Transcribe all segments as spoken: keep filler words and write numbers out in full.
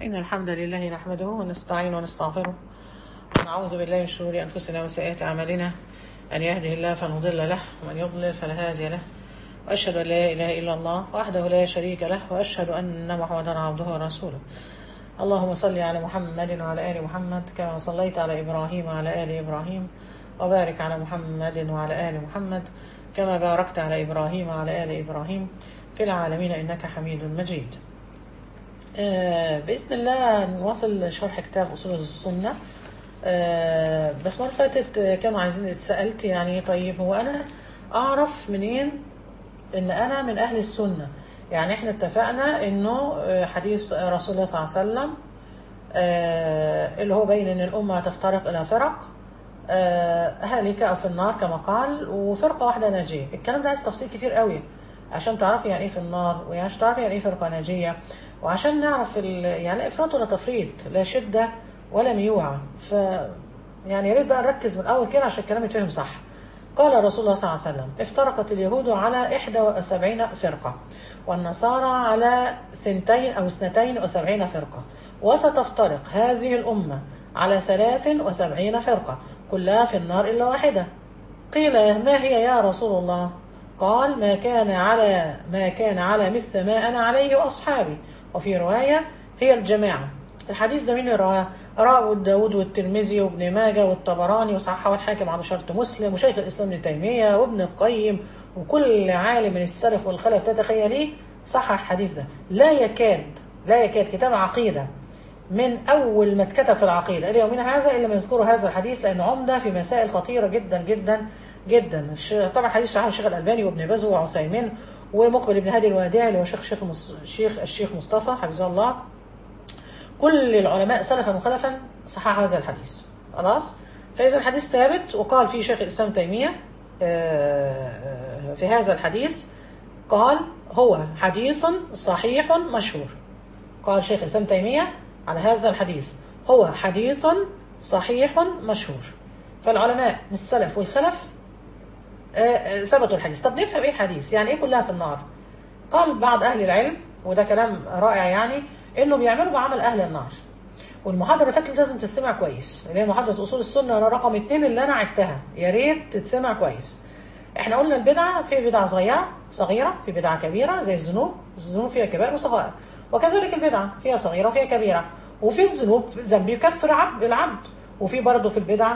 إن الحمد لله نحمده ونستعين ونستغفره ونعوذ بالله من شرور أنفسنا وسيئات أعمالنا. أن يهده الله فلا مضل له ومن يضلل فلا هادي له، وأشهد أن لا إله إلا الله وحده لا شريك له، وأشهد أن محمدا عبده ورسوله. اللهم صل على محمد وعلى آل محمد كما صليت على إبراهيم وعلى آل إبراهيم، وبارك على محمد وعلى آل محمد كما باركت على إبراهيم وعلى آل إبراهيم في العالمين إنك حميد مجيد. آه بإذن الله نواصل شرح كتاب أصول السنة. آه بس مرة فاتت كانوا عايزين اتسألت يعني طيب هو أنا أعرف منين إن أنا من أهل السنة؟ يعني إحنا اتفقنا إنه حديث رسول الله صلى الله عليه وسلم آه اللي هو بين إن الأمة تفترق إلى فرق آه هالكة أو في النار كما قال، وفرقة واحدة ناجية. الكلام ده عايز تفصيل كتير قوي عشان تعرفي يعني ايه في النار، وعشان تعرفي يعني ايه فرقة ناجية، وعشان نعرف يعني لا افراط ولا تفريط، لا شدة ولا ميوعة. ف يعني يا ريت بقى نركز من الاول كده عشان الكلام يتفهم صح. قال رسول الله صلى الله عليه وسلم: افترقت اليهود على إحدى وسبعين فرقة، والنصارى على ثنتين أو اثنتين وسبعين فرقة، وستفترق هذه الأمة على ثلاث وسبعين فرقة كلها في النار إلا واحدة. قيل: ما هي يا رسول الله؟ قال: ما كان على ما كان على مثل ما أنا عليه وأصحابي. وفي رواية: هي الجماعة. الحديث ده مين اللي رواه؟ رواه أبو داود والترمذي وابن ماجه والطبراني وصححه الحاكم على شرط مسلم، وشيخ الإسلام ابن تيمية وابن القيم، وكل عالم من السلف والخلف تتخيليه صحح الحديث ده. لا يكاد لا يكاد كتاب عقيدة من أول ما اتكتب في العقيدة إلى يومنا هذا إلا ما يذكروا هذا الحديث، لأنه عمدة في مسائل خطيرة جدا جدا جدا. طبعا حديث صحيح الشيخ الألباني وابن باز وعثيمين ومقبل ابن هادي الوادعي اللي هو شيخ الشيخ الشيخ الشيخ مصطفى حفظه الله. كل العلماء سلفا وخلفا صحح هذا الحديث. خلاص، فإذا الحديث ثابت. وقال فيه شيخ الإسلام تيمية في هذا الحديث، قال: هو حديث صحيح مشهور. قال شيخ الإسلام تيمية على هذا الحديث: هو حديث صحيح مشهور. فالعلماء من السلف والخلف ثبتوا الحديث. طب نفهم ايه الحديث؟ يعني ايه كلها في النار؟ قال بعض اهل العلم، وده كلام رائع، يعني انه بيعملوا بعمل اهل النار. والمحاضره اللي فاتت لازم تسمع كويس، اللي هي محاضره اصول السنه رقم اتنين اللي انا عدتها، يا ريت تتسمع كويس. احنا قلنا البدعه في بدعه صغيره صغيره في بدعه كبيره، زي الذنوب. الذنوب فيها كبائر وصغائر، وكذلك البدعه فيها صغيره وفيها كبيره. وفي الذنوب ذنب يكفر عبد العبد، وفي برضه في البدعه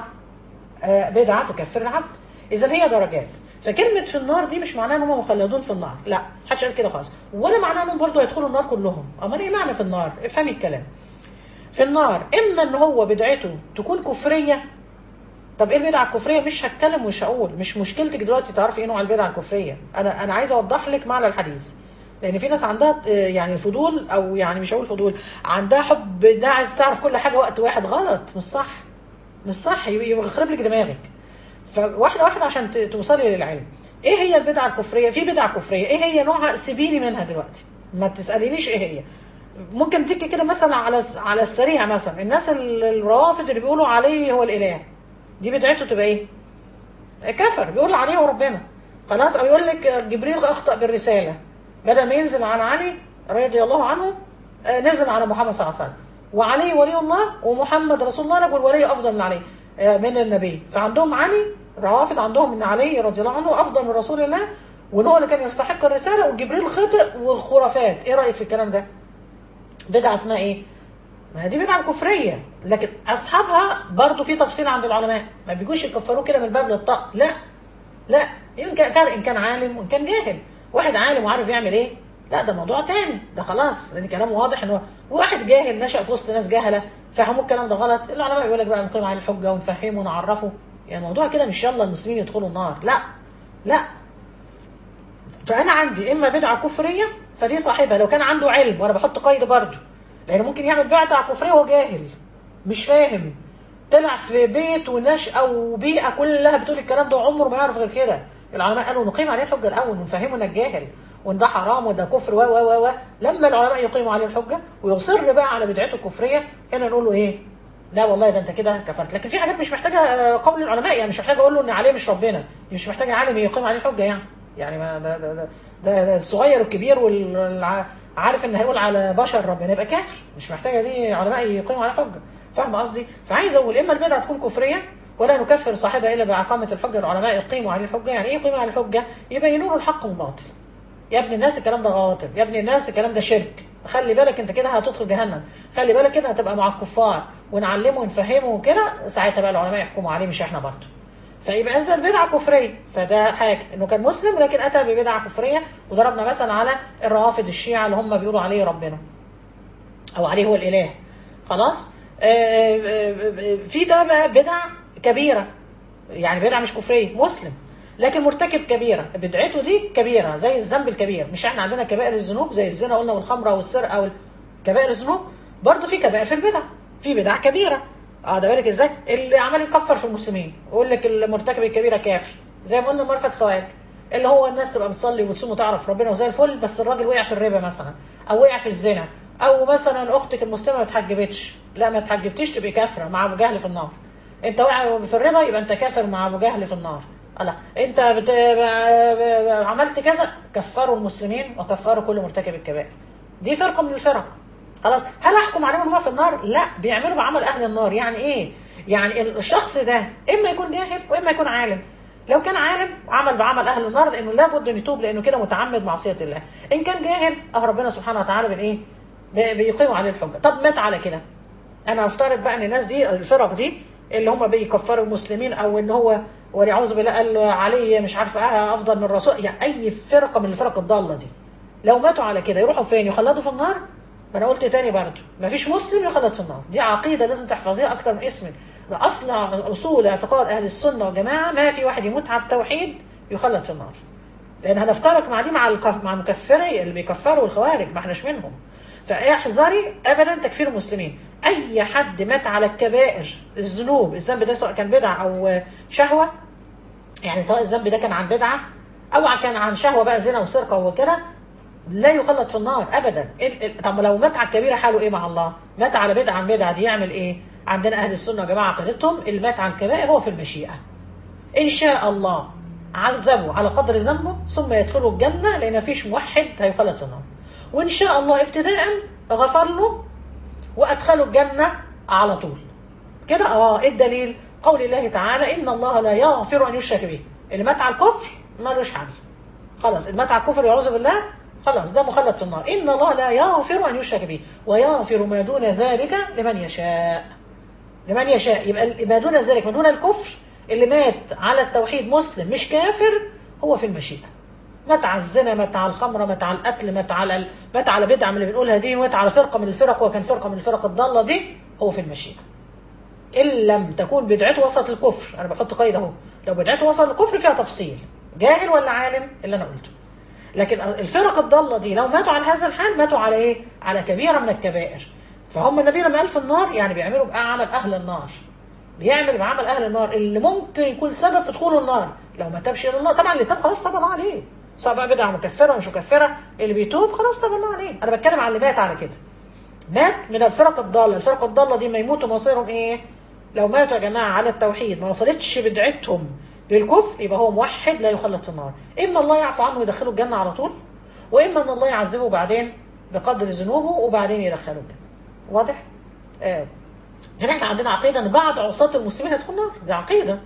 بدعه تكفر العبد. اذا هي درجات. فكلمة في النار دي مش معناها انهم مخلدون في النار، لا، محدش قال كده خالص، ولا معناها انهم برضه هيدخلوا النار كلهم. امال ايه معنى في النار؟ افهمي الكلام. في النار اما ان هو بدعته تكون كفرية. طب ايه البدعة الكفرية؟ مش هتكلم ومش هقول، مش مشكلتك دلوقتي تعرفي ايه نوع البدعة الكفرية. انا انا عايزه اوضح لك معنى الحديث، لان في ناس عندها يعني فضول، او يعني مش هقول فضول، عندها حب انها عايز تعرف كل حاجة وقت واحد. غلط، مش صح، مش صح، يخرب لك دماغك. فواحدة واحدة عشان توصلي للعلم. ايه هي البدعة الكفرية؟ في بدعة كفرية، ايه هي نوعها؟ سيبيني منها دلوقتي، ما تسألينيش ايه هي. ممكن تيجي كده مثلا على على السريع، مثلا الناس الروافض اللي بيقولوا عليه هو الاله، دي بدعته تبقى ايه؟ كفر، بيقول عليه هو ربنا. خلاص. او يقول لك جبريل اخطأ بالرسالة، بدل ما ينزل على علي رضي الله عنه نزل على محمد صلى الله عليه وسلم، وعلي ولي الله ومحمد رسول الله، والولي افضل من علي من النبي. فعندهم علي، روافض عندهم ان علي رضي الله عنه افضل من رسول الله، وان هو اللي كان يستحق الرساله، وجبريل خطئ، والخرافات. ايه رايك في الكلام ده؟ بدعه اسمها ايه؟ ما دي بدعه كفريه، لكن اصحابها برضو في تفصيل عند العلماء، ما بيجوش يكفروه كده من باب للطاق. لا لا، ان كان فرق، ان كان عالم وان كان جاهل. واحد عالم وعارف يعمل ايه، لا ده موضوع تاني، ده خلاص، لان كلامه واضح. انه واحد جاهل نشأ في وسط ناس جهله فهموا الكلام ده غلط، العلماء يقول لك بقى نقيم عليه الحجه ونفهمه ونعرفه. يعني الموضوع كده مش يلا المسلمين يدخلوا النار، لا لا. فانا عندي اما بدعه كفريه، فدي صاحبها لو كان عنده علم، وانا بحط قيد برضه، لان ممكن يعمل بدعه كفريه وهو جاهل مش فاهم، طلع في بيت ونشأة وبيئه كلها بتقول الكلام ده وعمره ما يعرف غير كده. العلماء قالوا نقيم عليه الحجه الاول ونفهمه انك جاهل، وان ده حرام وده كفر و و و لما العلماء يقيموا عليه الحجه ويصر بقى على بدعته الكفريه، هنا نقول له ايه؟ لا والله ده انت كده كفرت. لكن في حاجات مش محتاجه قول العلماء، يعني مش محتاجه اقول له ان عليه مش ربنا، مش محتاجه عالم يقيم عليه الحجه. يعني يعني ما ده ده ده, ده, ده الصغير والكبير وال عارف ان هيقول على بشر ربنا يبقى كافر، مش محتاجه دي علماء يقيموا على حجه. فاهم قصدي؟ فعايز اقول اما البدعه تكون كفريه ولا نكفر صاحبها الا باقامه الحجه، العلماء يقيموا عليه الحجه. يعني ايه يقيموا عليه الحجه؟ يبينوا له الحق من الباطل. يا ابن الناس الكلام ده باطل، يا ابن الناس الكلام ده شرك، خلي بالك انت كده هتدخل جهنم، خلي بالك كده هتبقى مع الكفار، ونعلمه ونفهمه وكده. ساعتها بقى العلماء يحكموا عليه مش احنا برضه. فيبقى انزل بدعه كفريه، فده حاجه انه كان مسلم لكن اتى ببدعه كفريه. وضربنا مثلا على الروافض الشيعه اللي هم بيقولوا عليه ربنا او عليه هو الاله. خلاص. آه، آه، آه، في ده بقى بدعه كبيره، يعني بدعه مش كفريه، مسلم لكن مرتكب كبيره، بدعته دي كبيره زي الذنب الكبير. مش احنا عندنا كبائر الذنوب زي الزنا قلنا والخمره والسرقه والكبائر الذنوب، برضه في كبائر في البدع، في بدع كبيره. اه ده بالك ازاي اللي عمال يكفر في المسلمين ويقول لك المرتكب الكبيره كافر، زي ما قلنا مرفت خوارج، اللي هو الناس تبقى بتصلي وتصوم وتعرف ربنا وزي الفل، بس الراجل وقع في الربا مثلا، او وقع في الزنا، او مثلا اختك المسلمه ما اتحجبتش، لا ما اتحجبتيش تبقي كافره مع ابو جهل في النار. انت واقع في الربا يبقى انت كافر مع ابو جهل في النار. لا انت بت... عملت كذا، كفروا المسلمين وكفروا كل مرتكب الكبائر. دي فرقه من الفرق. خلاص. هل احكم عليهم ان هم في النار؟ لا، بيعملوا بعمل اهل النار. يعني ايه؟ يعني الشخص ده اما يكون جاهل واما يكون عالم. لو كان عالم عمل بعمل اهل النار لانه لابد ان يتوب، لانه كده متعمد معصيه الله. ان كان جاهل اه ربنا سبحانه وتعالى بن ايه بيقيموا عليه الحجه. طب مات على كده، انا افترض بقى ان الناس دي الفرق دي اللي هم بيكفروا المسلمين، او ان هو وليعوذ بالله قال علي مش عارفه افضل من الرسول، يعني اي فرقه من الفرق الضاله دي لو ماتوا على كده يروحوا فين؟ يخلدوا في النار؟ ما انا قلت تاني برضه مفيش مسلم يخلد في النار. دي عقيده لازم تحفظيها اكتر من اسمك. ده اصل اصول اعتقاد اهل السنه والجماعه، ما في واحد يموت على التوحيد يخلد في النار. لان هنفترق مع دي مع الكف... مع المكفري اللي بيكفروا الخوارج، ما احناش منهم. فاحذري ابدا تكفير المسلمين. اي حد مات على الكبائر الذنوب، الذنب ده سواء كان بدعه او شهوه، يعني سواء الذنب ده كان عن بدعه او كان عن شهوه بقى زنا وسرقه وكده، لا يخلد في النار ابدا. طب لو مات على الكبيره حاله ايه مع الله؟ مات على بدعه عن بدعه دي يعمل ايه؟ عندنا اهل السنه يا جماعه عقيدتهم اللي مات على الكبائر هو في المشيئه. ان شاء الله عذبه على قدر ذنبه ثم يدخله الجنه، لان مفيش موحد هيخلد في النار. وان شاء الله ابتداء غفر له وادخله الجنه على طول. كده اه ايه الدليل؟ قول الله تعالى ان الله لا يغفر ان يشرك به. اللي مات على الكفر مالوش حل. خلاص اللي مات على الكفر يعوذ بالله خلاص ده مخلد في النار. ان الله لا يغفر ان يشرك به ويغفر ما دون ذلك لمن يشاء. لمن يشاء. يبقى ما دون ذلك، ما دون الكفر، اللي مات على التوحيد مسلم مش كافر هو في المشيئه. مات على الزنا، مات على الخمره، مات على القتل، مات على ال... مات على بدعه من اللي بنقولها دي، مات على فرقه من الفرق وكان فرقه من الفرق الضاله دي، هو في المشيئه. ان لم تكون بدعته وسط الكفر، انا بحط قيد اهو، لو بدعته وسط الكفر فيها تفصيل، جاهل ولا عالم اللي انا قلته. لكن الفرق الضاله دي لو ماتوا على هذا الحال ماتوا على ايه؟ على كبيره من الكبائر. فهم النبي لما قال في النار يعني بيعملوا بقى عمل اهل النار، بيعمل بعمل اهل النار اللي ممكن يكون سبب في دخول النار لو ما تابش الى الله. طبعا اللي تاب خلاص تاب الله عليه، سواء بقى بدعه مكفره مش مكفره، اللي بيتوب خلاص تاب الله عليه. انا بتكلم على اللي مات على كده، مات من الفرق الضاله. الفرق الضاله دي ما يموتوا مصيرهم ايه؟ لو ماتوا يا جماعه على التوحيد ما وصلتش بدعتهم للكفر يبقى هو موحد لا يخلد في النار. اما الله يعفو عنه ويدخله الجنه على طول، واما ان الله يعذبه بعدين بقدر ذنوبه وبعدين يدخله الجنه. واضح؟ آه. احنا عندنا عقيده ان بعض عصاة المسلمين هتدخل النار، دي عقيده.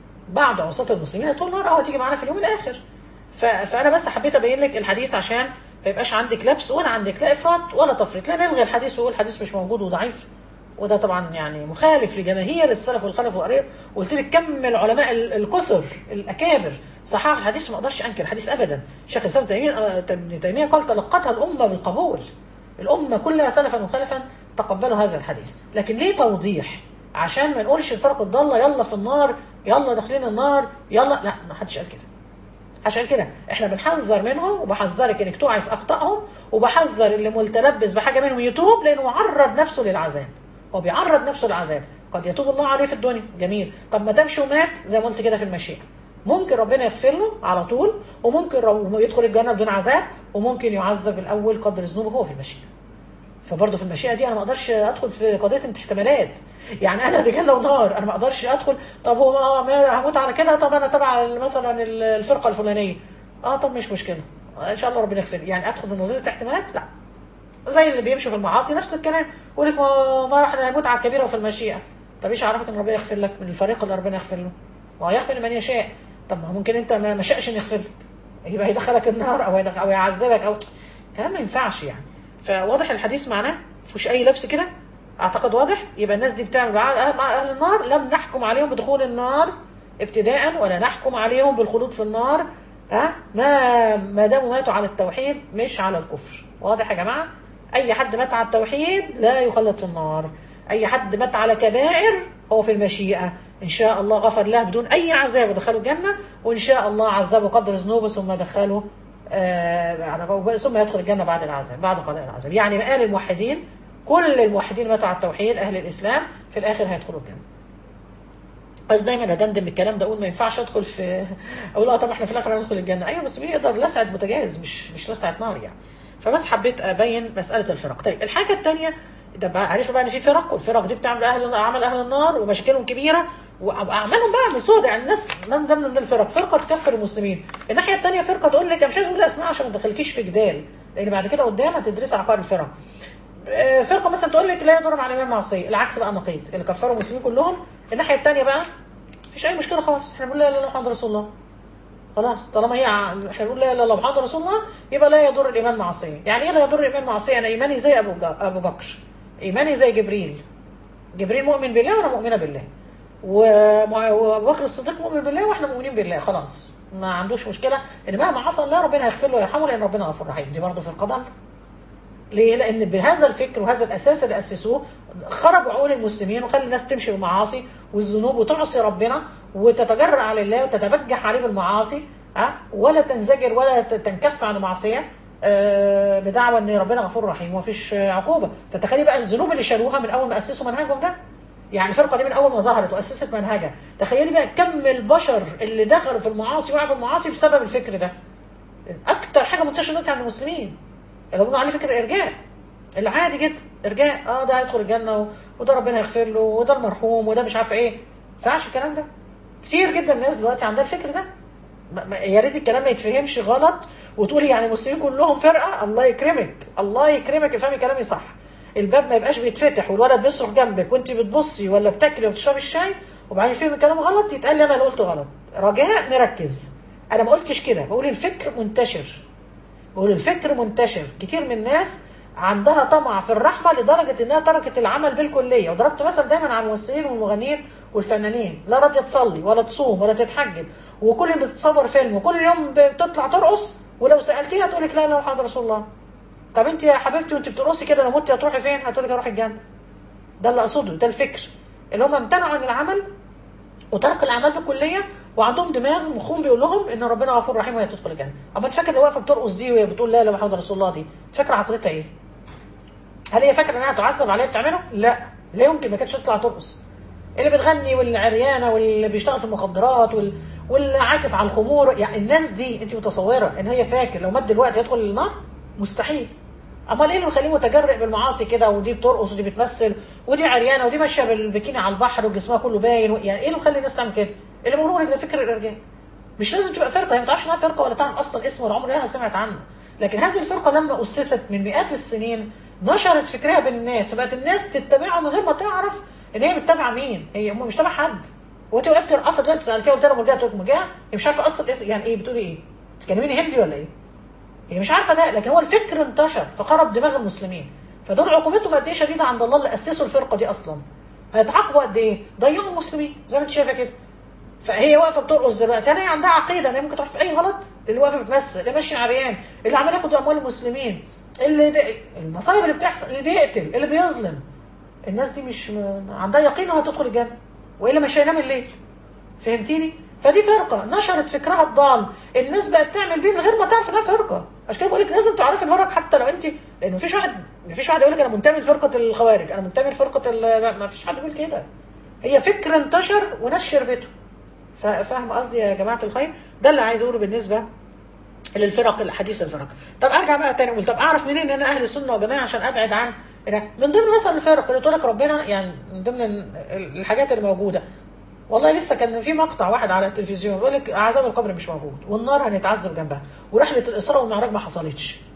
بعض عصاة المسلمين هتدخل النار اه هتيجي معانا في اليوم الاخر. ف... فانا بس حبيت ابين لك الحديث عشان ما يبقاش عندك لبس ولا عندك لا افراط ولا تفريط، لا نلغي الحديث ويقول الحديث مش موجود وضعيف، وده طبعا يعني مخالف لجماهير السلف والخلف والقريب. وقلت لك كم العلماء الكثر الاكابر صحاح الحديث، ما اقدرش انكر الحديث ابدا. شيخ الاسلام ابن تيميه قال تلقتها الامه بالقبول، الامه كلها سلفا وخلفا تقبلوا هذا الحديث. لكن ليه توضيح؟ عشان ما نقولش الفرق الضاله يلا في النار، يلا داخلين النار، يلا لا، ما حدش قال كده. عشان كده احنا بنحذر منهم، وبحذرك انك تقعي في اخطائهم، وبحذر اللي متلبس بحاجه منهم يتوب، لانه عرض نفسه للعذاب. هو بيعرض نفسه للعذاب، قد يتوب الله عليه في الدنيا جميل. طب ما تمشي ومات زي ما قلت كده في المشيئه، ممكن ربنا يغفر له على طول، وممكن يدخل الجنه بدون عذاب، وممكن يعذب الاول قدر ذنوبه هو في المشيئه. فبرضه في المشيئه دي انا ما اقدرش ادخل في قضيه احتمالات. يعني انا دي جنه ونار، انا ما اقدرش ادخل طب هو ما هموت على كده، طب انا تبع مثلا الفرقه الفلانيه اه طب مش مشكله ان شاء الله ربنا يغفر، يعني ادخل في نظريه احتمالات لا. زي اللي بيمشوا في المعاصي نفس الكلام، يقول لك ما ما احنا هنموت على الكبيره وفي المشيئه. طب ايش عرفك ان ربنا يغفر لك من الفريق اللي ربنا يغفر له؟ ما هو يغفر لمن يشاء. طب ما ممكن انت ما شاءش ان يغفر لك، يبقى هيدخلك النار او او يعذبك او كلام ما ينفعش يعني. فواضح الحديث معناه ما فيهوش اي لبس كده، اعتقد واضح. يبقى الناس دي بتعمل مع اهل النار، لم نحكم عليهم بدخول النار ابتداء ولا نحكم عليهم بالخلود في النار، ها ما ما داموا ماتوا على التوحيد مش على الكفر. واضح يا جماعه؟ اي حد مات على التوحيد لا يخلد في النار، اي حد مات على كبائر هو في المشيئه، ان شاء الله غفر له بدون اي عذاب ودخله الجنه، وان شاء الله عذبه قدر ذنوبه ثم دخله آه ثم يدخل الجنه بعد العذاب، بعد قضاء العذاب. يعني مآل الموحدين، كل الموحدين ماتوا على التوحيد اهل الاسلام في الاخر هيدخلوا الجنه. بس دايما ادندن بالكلام ده، اقول ما ينفعش ادخل في اقول اه طب احنا في الاخر هندخل الجنه، ايوه بس بيقدر لسعه بوتاجاز مش مش لسعه نار يعني. فبس حبيت ابين مساله الفرق. طيب الحاجه الثانيه ده بقى عرفنا بقى ان في فرق، والفرق دي بتعمل اهل عمل اهل النار ومشاكلهم كبيره واعمالهم بقى مسودة. يعني الناس من ضمن من الفرق فرقه تكفر المسلمين، الناحيه الثانيه فرقه تقول لك مش لازم اقول اسماء عشان ما تدخلكيش في جدال، لان بعد كده قدام هتدرسي عقائد الفرق. فرقه مثلا تقول لك لا يضر مع الامام معصيه، العكس بقى نقيض، اللي كفروا المسلمين كلهم. الناحيه الثانيه بقى مفيش اي مشكله خالص، احنا بنقول لا اله الا الله محمد رسول الله خلاص، طالما هي احنا بنقول لا اله الا الله محمد رسول الله يبقى لا يضر الايمان معصيه. يعني ايه لا يضر الايمان معصيه؟ انا ايماني زي ابو ابو بكر، ايماني زي جبريل، جبريل مؤمن بالله وانا مؤمنه بالله، وابو بكر الصديق مؤمن بالله واحنا مؤمنين بالله، خلاص ما عندوش مشكله ان مهما حصل لا ربنا هيغفر له ويرحمه لان ربنا غفور رحيم. دي برضه في القضاء. ليه؟ لان بهذا الفكر وهذا الاساس اللي اسسوه خرب عقول المسلمين وخلى الناس تمشي بالمعاصي والذنوب وتعصي ربنا وتتجرأ على الله وتتبجح عليه بالمعاصي، ها ولا تنزجر ولا تنكف عن المعصيه أه بدعوى ان ربنا غفور رحيم ومفيش عقوبه. فتخيلي بقى الذنوب اللي شالوها من اول ما اسسوا منهجهم ده، يعني الفرقه دي من اول ما ظهرت واسست منهجها، تخيلي بقى كم البشر اللي دخلوا في المعاصي وقعوا في المعاصي بسبب الفكر ده. اكتر حاجه منتشره دلوقتي عند المسلمين اللي بيقولوا عليه فكر ارجاء، العادي جدا ارجاء، اه ده هيدخل الجنه وده ربنا يغفر له وده المرحوم وده مش عارف ايه. ما ينفعش الكلام ده. كتير جدا الناس دلوقتي عندها الفكر ده. يا ريت الكلام ما يتفهمش غلط وتقولي يعني المسلمين كلهم فرقه. الله يكرمك الله يكرمك افهمي كلامي صح. الباب ما يبقاش بيتفتح والولد بيصرخ جنبك وانت بتبصي ولا بتاكلي وبتشربي الشاي وبعدين فهم الكلام غلط يتقال لي انا اللي قلت غلط. رجاء نركز، انا ما قلتش كده، بقول الفكر منتشر، بقول الفكر منتشر. كتير من الناس عندها طمع في الرحمه لدرجه انها تركت العمل بالكليه. وضربت مثل دايما على الممثلين والمغنيين والفنانين، لا راضيه تصلي ولا تصوم ولا تتحجب، وكل يوم بتصور فيلم وكل يوم بتطلع ترقص، ولو سالتيها تقول لك لا لا محمد رسول الله. طب انت يا حبيبتي وانت بترقصي كده لو متي هتروحي فين؟ هتقول لك اروح الجنه. ده اللي اقصده، ده الفكر اللي هم امتنعوا عن العمل وترك الاعمال بالكليه وعندهم دماغ مخهم بيقول لهم ان ربنا غفور رحيم وهي تدخل الجنه. اما انت فاكر اللي واقفه بترقص دي وهي بتقول لا لا محمد رسول الله دي فاكره عقيدتها ايه؟ هل هي فاكره انها تعذب عليها بتعمله؟ لا، لا يمكن، ما كانتش تطلع ترقص. اللي بتغني والعريانه واللي بيشتغل في المخدرات وال... واللي عاكف على الخمور، يعني الناس دي انت متصوره ان هي فاكر لو مات دلوقتي يدخل النار؟ مستحيل. امال ايه اللي مخليه متجرئ بالمعاصي كده، ودي بترقص ودي بتمثل ودي عريانه ودي ماشيه بالبكيني على البحر وجسمها كله باين و... يعني ايه اللي مخلي الناس تعمل كده؟ اللي بقوله لك ده فكر الارجاء. مش لازم تبقى فرقه، هي ما تعرفش انها فرقه ولا تعرف اصلا اسمه ولا عمرها سمعت عنه، لكن هذه الفرقه لما اسست من مئات السنين نشرت فكرها بين الناس وبقت الناس تتبعها من غير ما تعرف ان هي بتتابع مين. هي مش تابعه حد. وانت وقفت رقصه دلوقتي سالتيها قلت لها مرجعه تقول مرجعه، هي مش عارفه اصلا يعني ايه بتقولي ايه؟ تكلميني هندي ولا ايه؟ هي مش عارفه ده، لكن هو الفكر انتشر فقرب دماغ المسلمين. فدول عقوبتهم قد ايه شديده عند الله اللي اسسوا الفرقه دي اصلا. هيتعاقبوا قد ايه؟ ضيعوا المسلمين زي ما انت شايفه كده. فهي واقفه بترقص دلوقتي، هي عندها عقيده ان هي ممكن تروح في اي غلط. اللي واقفه بتمثل، اللي ماشي عريان، اللي عمال ياخد اموال المسلمين، اللي بي... المصايب اللي بتحصل، اللي بيقتل، اللي بيظلم. الناس دي مش عندها يقين انها هتدخل الجنه والا مش هينام الليل. فهمتيني؟ فدي فرقه نشرت فكرها الضال، الناس بقت تعمل بيه من غير ما تعرف انها فرقه. عشان كده بقول لك لازم تعرفي الفرق حتى لو انت، لان مفيش واحد مفيش واحد يقول لك انا منتمي لفرقه الخوارج، انا منتمي لفرقه ال... ما فيش حد بيقول كده. هي فكر انتشر وناس شربته. فاهم قصدي يا جماعه الخير؟ ده اللي عايز اقوله بالنسبه للفرق الحديث الفرق. طب ارجع بقى تاني اقول طب اعرف منين ان انا اهل السنه وجماعه عشان ابعد عن من ضمن مثلا الفرق اللي تقول لك ربنا، يعني من ضمن الحاجات اللي موجوده. والله لسه كان في مقطع واحد على التلفزيون بيقول لك عذاب القبر مش موجود والنار هنتعذب جنبها ورحله الاسراء والمعراج ما حصلتش.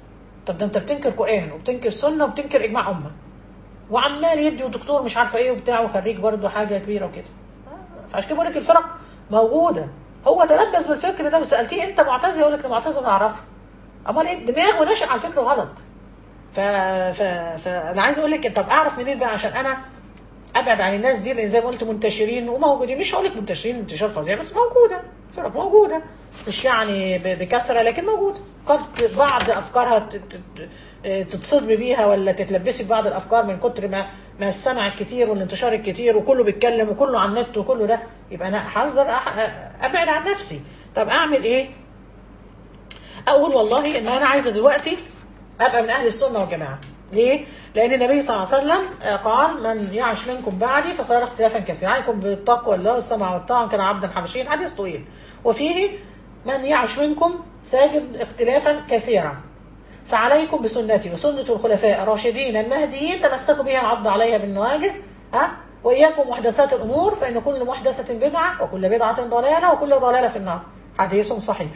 طب ده انت بتنكر قرآن وبتنكر سنة وبتنكر اجماع امة، وعمال يدي ودكتور مش عارفه ايه وبتاع وخريج برضه حاجه كبيره وكده. فعشان كده بقول لك الفرق موجوده. هو تلبس بالفكر ده وسالتيه انت معتزل يقول لك المعتزله اعرفه. امال ايه؟ دماغه نشأ على الفكر غلط. ف... ف... فانا عايز اقول لك طب اعرف منين بقى عشان انا ابعد عن الناس دي، لان زي ما قلت منتشرين وموجودين، مش هقول لك منتشرين انتشار فظيع بس موجوده، فرق موجوده مش يعني ب... بكثره لكن موجوده. قد بعض افكارها ت... ت... تتصدمي بيها ولا تتلبسي ببعض الافكار من كتر ما ما السمع الكتير والانتشار الكتير وكله بيتكلم وكله على النت وكله ده، يبقى انا احذر أح... ابعد عن نفسي. طب اعمل ايه؟ اقول والله ان انا عايزه دلوقتي ابقى من اهل السنه والجماعه. ليه؟ لان النبي صلى الله عليه وسلم قال من يعش منكم بعدي فسيرى اختلافا كثيرا، عليكم بالتقوى الله والسمع والطاعه كان عبدا حبشيا، حديث طويل. وفيه من يعش منكم ساجد اختلافا كثيرا فعليكم بسنتي وسنة الخلفاء الراشدين المهديين تمسكوا بها عضوا عليها بالنواجذ، ها وإياكم محدثات الأمور فإن كل محدثة بدعة وكل بدعة ضلالة وكل ضلالة في النار. حديث صحيح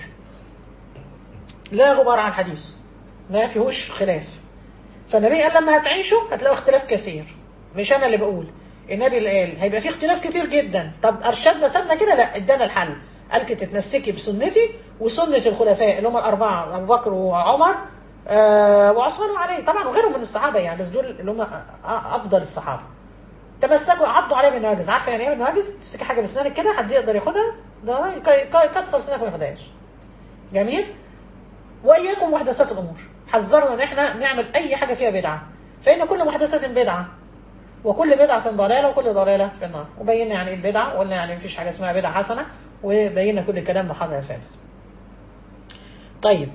لا غبار عن حديث، ما فيهوش خلاف. فالنبي قال لما هتعيشوا هتلاقوا اختلاف كثير، مش أنا اللي بقول، النبي اللي قال هيبقى فيه اختلاف كتير جدا. طب أرشدنا سابنا كده؟ لا، ادانا الحل، قال كده تتمسكي بسنتي وسنة الخلفاء اللي هم الأربعة أبو بكر وعمر آه وعثمان وعلي طبعا وغيرهم من الصحابه، يعني بس دول اللي هم افضل الصحابه. تمسكوا عضوا عليها بالنواجذ. عارفه يعني ايه بالنواجذ؟ تمسكي حاجه بسنانك كده حد يقدر ياخدها؟ ده يكسر سنانك وما ياخدهاش. جميل. واياكم محدثات الامور، حذرنا ان احنا نعمل اي حاجه فيها بدعه، فان كل محدثه بدعه وكل بدعه ضلاله وكل ضلاله في النار. وبينا يعني ايه البدعه، وقلنا يعني مفيش حاجه اسمها بدعه حسنه، وبينا كل الكلام محرر الفارس. طيب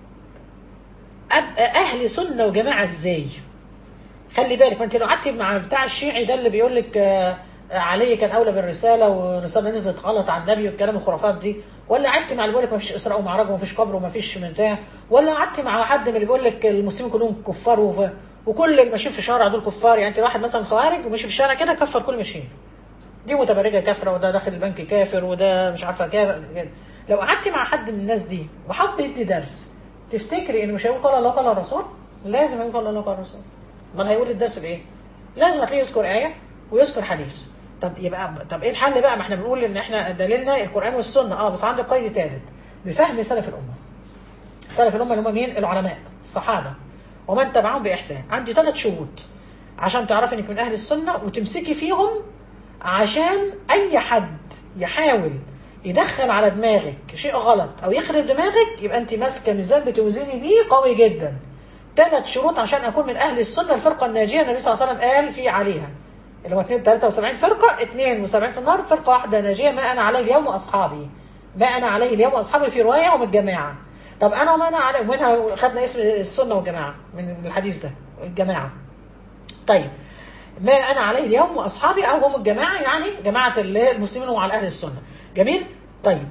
ابقى اهل سنه وجماعه ازاي؟ خلي بالك، ما انت لو قعدتي مع بتاع الشيعي ده اللي بيقول لك آه علي كان اولى بالرساله والرساله نزلت غلط عن النبي والكلام الخرافات دي، ولا قعدتي مع اللي بيقول لك ما فيش اسراء ومعراج وما فيش قبر وما فيش بتاع، ولا قعدتي مع حد من اللي بيقول لك المسلمين كلهم كفار وف... وكل اللي ماشيين في الشارع دول كفار، يعني انت واحد مثلا خوارج وماشي في الشارع كده كفر كل ماشيين، دي متبرجه كافره وده داخل البنك كافر وده مش عارفه كافر. لو قعدتي مع حد من الناس دي وحب يدي درس، تفتكري انه مش هيقول قال الله قال الرسول؟ لازم هيقول قال الله قال الرسول. امال هيقول الدرس بايه؟ لازم هتلاقيه يذكر ايه ويذكر حديث. طب يبقى طب ايه الحل بقى؟ ما احنا بنقول ان احنا دليلنا القران والسنه، اه بس عندك قيد ثالث، بفهم سلف الامه. سلف الامه اللي هم مين؟ العلماء الصحابه ومن تبعهم باحسان. عندي ثلاث شروط عشان تعرفي انك من اهل السنه وتمسكي فيهم، عشان اي حد يحاول يدخل على دماغك شيء غلط او يخرب دماغك يبقى انت ماسكه ميزان بتوزني بيه قوي جدا. ثلاث شروط عشان اكون من اهل السنه الفرقه الناجيه، النبي صلى الله عليه وسلم قال في عليها اللي هم ثلاثة وسبعين فرقه، اثنين وسبعين في النار، فرقه واحده ناجيه ما انا عليه اليوم واصحابي. ما انا عليه اليوم واصحابي في روايه ومن الجماعه. طب انا وما انا عليه، ومنها خدنا اسم السنه والجماعه من الحديث ده الجماعه. طيب ما انا عليه اليوم واصحابي او هم الجماعه، يعني جماعه المسلمين وعلى اهل السنه. جميل. طيب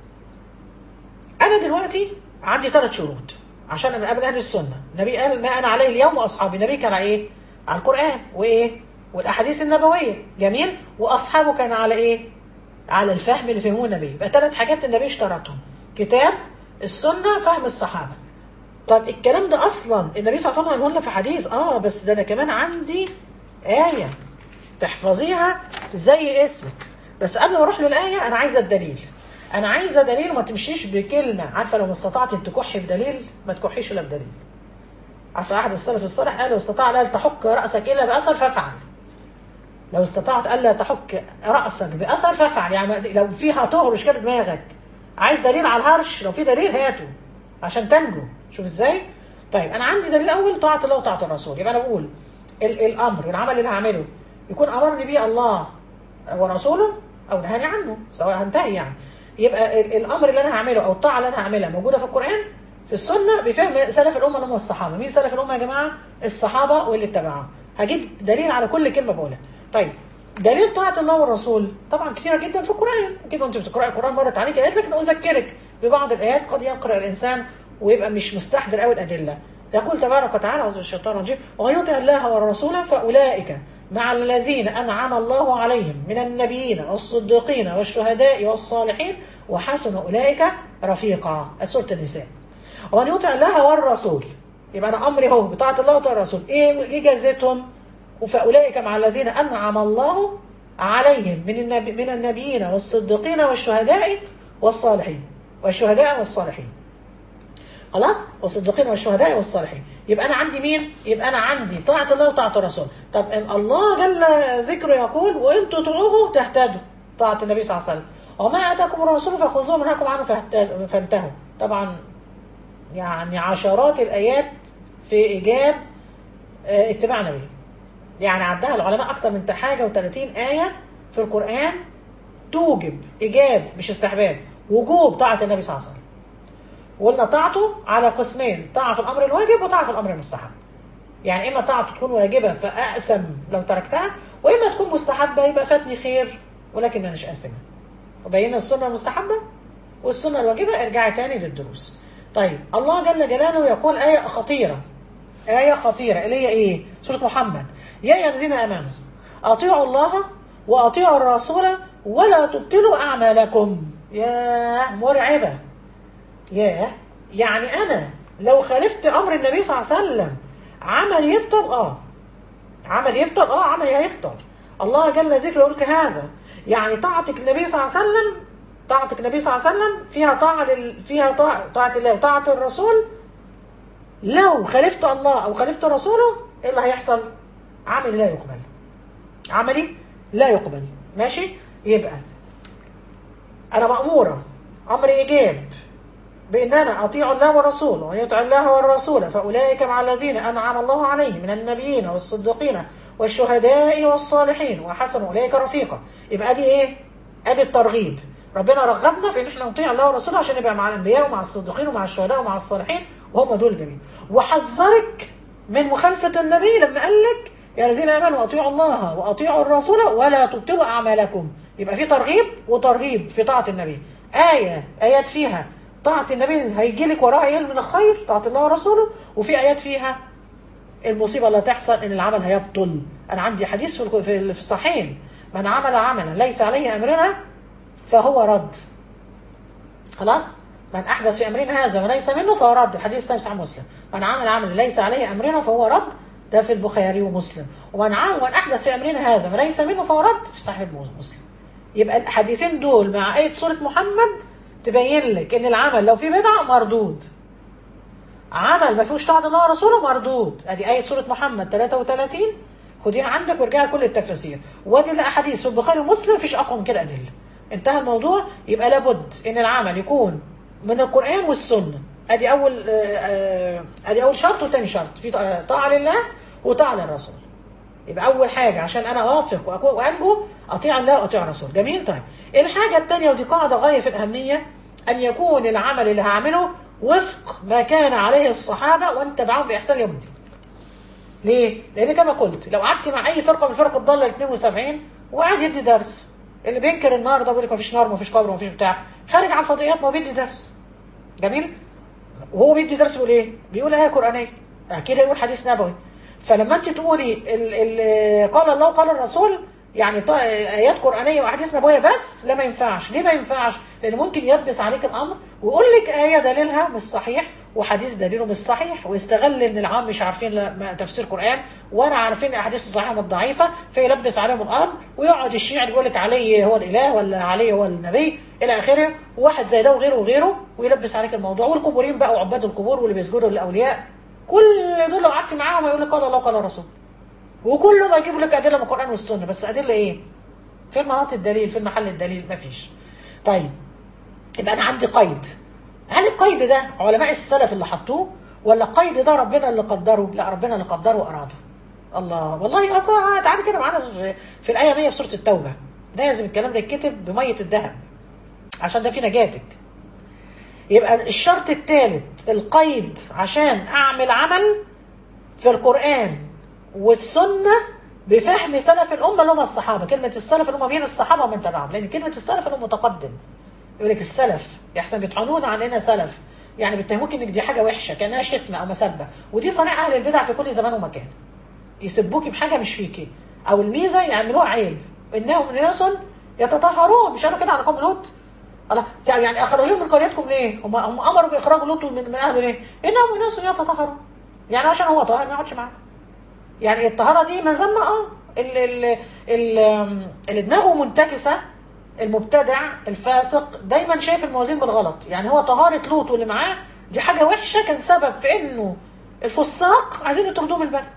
انا دلوقتي عندي ثلاث شروط عشان ابقى من اهل السنه. النبي قال ما انا عليه اليوم واصحابي، النبي كان على ايه؟ على القران وايه؟ والاحاديث النبويه. جميل. واصحابه كان على ايه؟ على الفهم اللي فهموه النبي. يبقى ثلاث حاجات النبي اشترطهم: كتاب، السنه، فهم الصحابه. طب الكلام ده اصلا النبي صلى الله عليه وسلم قال لنا في حديث، اه بس ده انا كمان عندي ايه تحفظيها زي اسمك. بس قبل ما اروح للايه انا عايزه الدليل. انا عايزه دليل وما تمشيش بكلمه. عارفه لو ما استطعت ان تكحي بدليل ما تكحيش الا بدليل. عارفه احد السلف الصالح قال لو استطاع لا تحك راسك الا باثر فافعل. لو استطعت الا تحك راسك باثر فافعل، يعني لو فيها تهرش كده دماغك عايز دليل على الهرش، لو في دليل هاته عشان تنجو. شوف ازاي. طيب انا عندي دليل اول طاعه الله وطاعه الرسول. يبقى انا بقول ال الامر والعمل اللي هعمله يكون امرني بيه الله ورسوله او نهاني عنه، سواء هنتهي يعني. يبقى الامر اللي انا هعمله او الطاعه اللي انا هعملها موجوده في القران في السنه بفهم سلف الامه اللي هم الصحابه. مين سلف الامه يا جماعه؟ الصحابه واللي اتبعوهم. هجيب دليل على كل كلمه بقولها. طيب دليل طاعه الله والرسول طبعا كثيره جدا في القران. اكيد وانت بتقراي القران مرت عليك ايات، لكن اذكرك ببعض الايات قد يقرا الانسان ويبقى مش مستحضر قوي الادله. يقول تبارك وتعالى اعوذ بالشيطان الرجيم: ومن يطع الله والرسول فاولئك مع الذين انعم الله عليهم من النبيين والصديقين والشهداء والصالحين وحسن اولئك رفيقا. سوره النساء. ومن يطع الله والرسول يبقى انا امري هو بطاعه الله وطاعه الرسول. ايه ايه جازتهم؟ فاولئك مع الذين انعم الله عليهم من النبي من النبيين والصديقين والشهداء والصالحين والشهداء والصالحين. خلاص، والصديقين والشهداء والصالحين. يبقى انا عندي مين؟ يبقى انا عندي طاعه الله وطاعه الرسول. طب ان الله جل ذكره يقول وان تطيعوه تهتدوا، طاعه النبي صلى الله عليه وسلم، وما اتاكم الرسول فخذوه وما عنه فانتهوا. طبعا يعني عشرات الايات في ايجاب اتباع النبي، يعني عدها العلماء اكثر من حاجه وثلاثين ايه في القران توجب ايجاب مش استحباب، وجوب طاعه النبي صلى الله عليه وسلم. وقلنا طاعته على قسمين، طاعه في الامر الواجب وطاعه في الامر المستحب. يعني اما طاعته تكون واجبه فاقسم لو تركتها، واما تكون مستحبه يبقى فاتني خير ولكن انا مش قاسمه. وبينا السنه المستحبه والسنه الواجبه، ارجعي تاني للدروس. طيب الله جل جلاله يقول آية خطيرة، آية خطيرة اللي هي إيه؟ سورة محمد: يا أيها الذين آمنوا أطيعوا الله وأطيعوا الرسول ولا تبطلوا أعمالكم. ياه مرعبة، ياه. يعني أنا لو خالفت أمر النبي صلى الله عليه وسلم عمل يبطل؟ آه عمل يبطل، آه عمل هيبطل. الله جل ذكره يقول هذا، يعني طاعتك النبي صلى الله عليه وسلم، طاعتك النبي صلى الله عليه وسلم فيها طاعة لل... فيها طاعة... طاعة الله وطاعة الرسول. لو خالفت الله أو خالفت رسوله إيه اللي هيحصل؟ عملي لا يقبل، عملي لا يقبل. ماشي؟ يبقى أنا مأمورة أمر إيجاب بأن أنا أطيع الله ورسوله، وأن يطيع الله والرسول فأولئك مع الذين أنعم الله عليهم من النبيين والصديقين والشهداء والصالحين وحسن أولئك رفيقا. يبقى دي إيه؟ أدي الترغيب. ربنا رغبنا في ان احنا نطيع الله ورسوله عشان نبقى مع الانبياء ومع الصديقين ومع الشهداء ومع الصالحين، وهم دول جميل. وحذرك من مخالفه النبي لما قال لك يا الذين امنوا اطيعوا الله واطيعوا الرسول ولا تبطلوا اعمالكم. يبقى في ترغيب وترهيب في طاعه النبي. ايه ايات فيها طاعه النبي هيجي لك وراها ايه من الخير، طاعه الله ورسوله، وفي ايات فيها المصيبه اللي تحصل ان العمل هيبطل. انا عندي حديث في في الصحيح: من عمل عملا ليس عليه امرنا فهو رد. خلاص، من احدث في امرنا هذا وليس منه فهو رد. الحديث ده صحيح مسلم: من عمل عمل ليس عليه امرنا فهو رد، ده في البخاري ومسلم. ومن عمل ومن احدث في امرنا هذا وليس منه فهو رد في صحيح مسلم. يبقى الحديثين دول مع ايه سوره محمد تبين لك ان العمل لو في بدعه مردود، عمل ما فيهوش طاعه الله ورسوله مردود. ادي ايه سوره محمد ثلاثة وثلاثين، خديها عندك وارجعي كل التفاسير. وادي الاحاديث في البخاري ومسلم مفيش اقوى من كده ادله. انتهى الموضوع. يبقى لابد ان العمل يكون من القرآن والسنة. ادي اول ادي اول شرط، وثاني شرط في طاعة لله وطاعة للرسول. يبقى اول حاجة عشان انا اوافق وانجو اطيع الله واطيع الرسول. جميل. طيب الحاجة الثانية ودي قاعدة غاية في الأهمية: ان يكون العمل اللي هعمله وفق ما كان عليه الصحابة وان تبعهم بإحسان يوم الدين. ليه؟ لان كما قلت لو قعدت مع اي فرقة من فرق الضالة اثنين وسبعين وقاعد يدي درس، اللي بينكر النار ده بيقول لك مفيش نار مفيش قبر مفيش بتاع، خارج على الفضائيات ما بيدي درس. جميل. وهو بيدي درس بيقول ايه؟ بيقول ايه قرآنية، اكيد يقول حديث نبوي. فلما انت تقولي ال ال قال الله وقال الرسول يعني ايات قرآنية واحاديث نبوية بس، لا ما ينفعش. ليه ما ينفعش؟ لان ممكن يلبس عليك الامر ويقول لك ايه دليلها مش صحيح وحديث دليله مش صحيح، ويستغل ان العام مش عارفين تفسير قرآن وانا عارفين الاحاديث الصحيحه من الضعيفه، فيلبس عليهم الامر ويقعد الشيعي يقول لك علي هو الاله ولا علي هو النبي الى اخره، وواحد زي ده وغيره وغيره، ويلبس عليك الموضوع. والقبورين بقى وعباد القبور واللي بيسجدوا للاولياء، كل دول لو قعدت معاهم يقول لك قال الله قال الرسول، وكله ما يجيب لك ادله من القران والسنه. بس ادله ايه؟ فين مناط الدليل؟ فين محل الدليل؟ مفيش. طيب يبقى انا عندي قيد. هل القيد ده علماء السلف اللي حطوه ولا القيد ده ربنا اللي قدره؟ لا، ربنا اللي قدره وأراده. الله والله. اصلا تعالى كده معانا في الآية مية في سورة التوبة، لازم الكلام ده يتكتب بمية الذهب عشان ده في نجاتك. يبقى الشرط الثالث القيد عشان أعمل عمل في القرآن والسنة بفهم سلف الأمة اللي هم الصحابة. كلمة السلف اللي هم مين؟ الصحابة ومن تبعهم، لأن كلمة السلف اللي هم متقدم. يقول لك السلف يحسن بيطعنون عننا سلف، يعني بيتهموك انك دي حاجه وحشه كانها شتمه او مسبه، ودي صنيع اهل البدع في كل زمان ومكان. يسبوكي بحاجه مش فيكي، او الميزه يعملوها عيب. انهم اناس يتطهرون، مش قالوا كده على قوم لوط؟ الله، يعني اخرجوهم من قريتكم ليه؟ هم هم امروا باخراج لوط من, من اهله ليه؟ انهم اناس يتطهرون. يعني عشان هو طاهر ما يقعدش معاك. يعني الطهاره دي مذمه. اه اللي, اللي, اللي دماغه منتكسه، المبتدع الفاسق دايما شايف الموازين بالغلط. يعني هو طهاره لوط واللي معاه دي حاجه وحشه، كان سبب في انه الفساق عايزين يطردوه من البلد.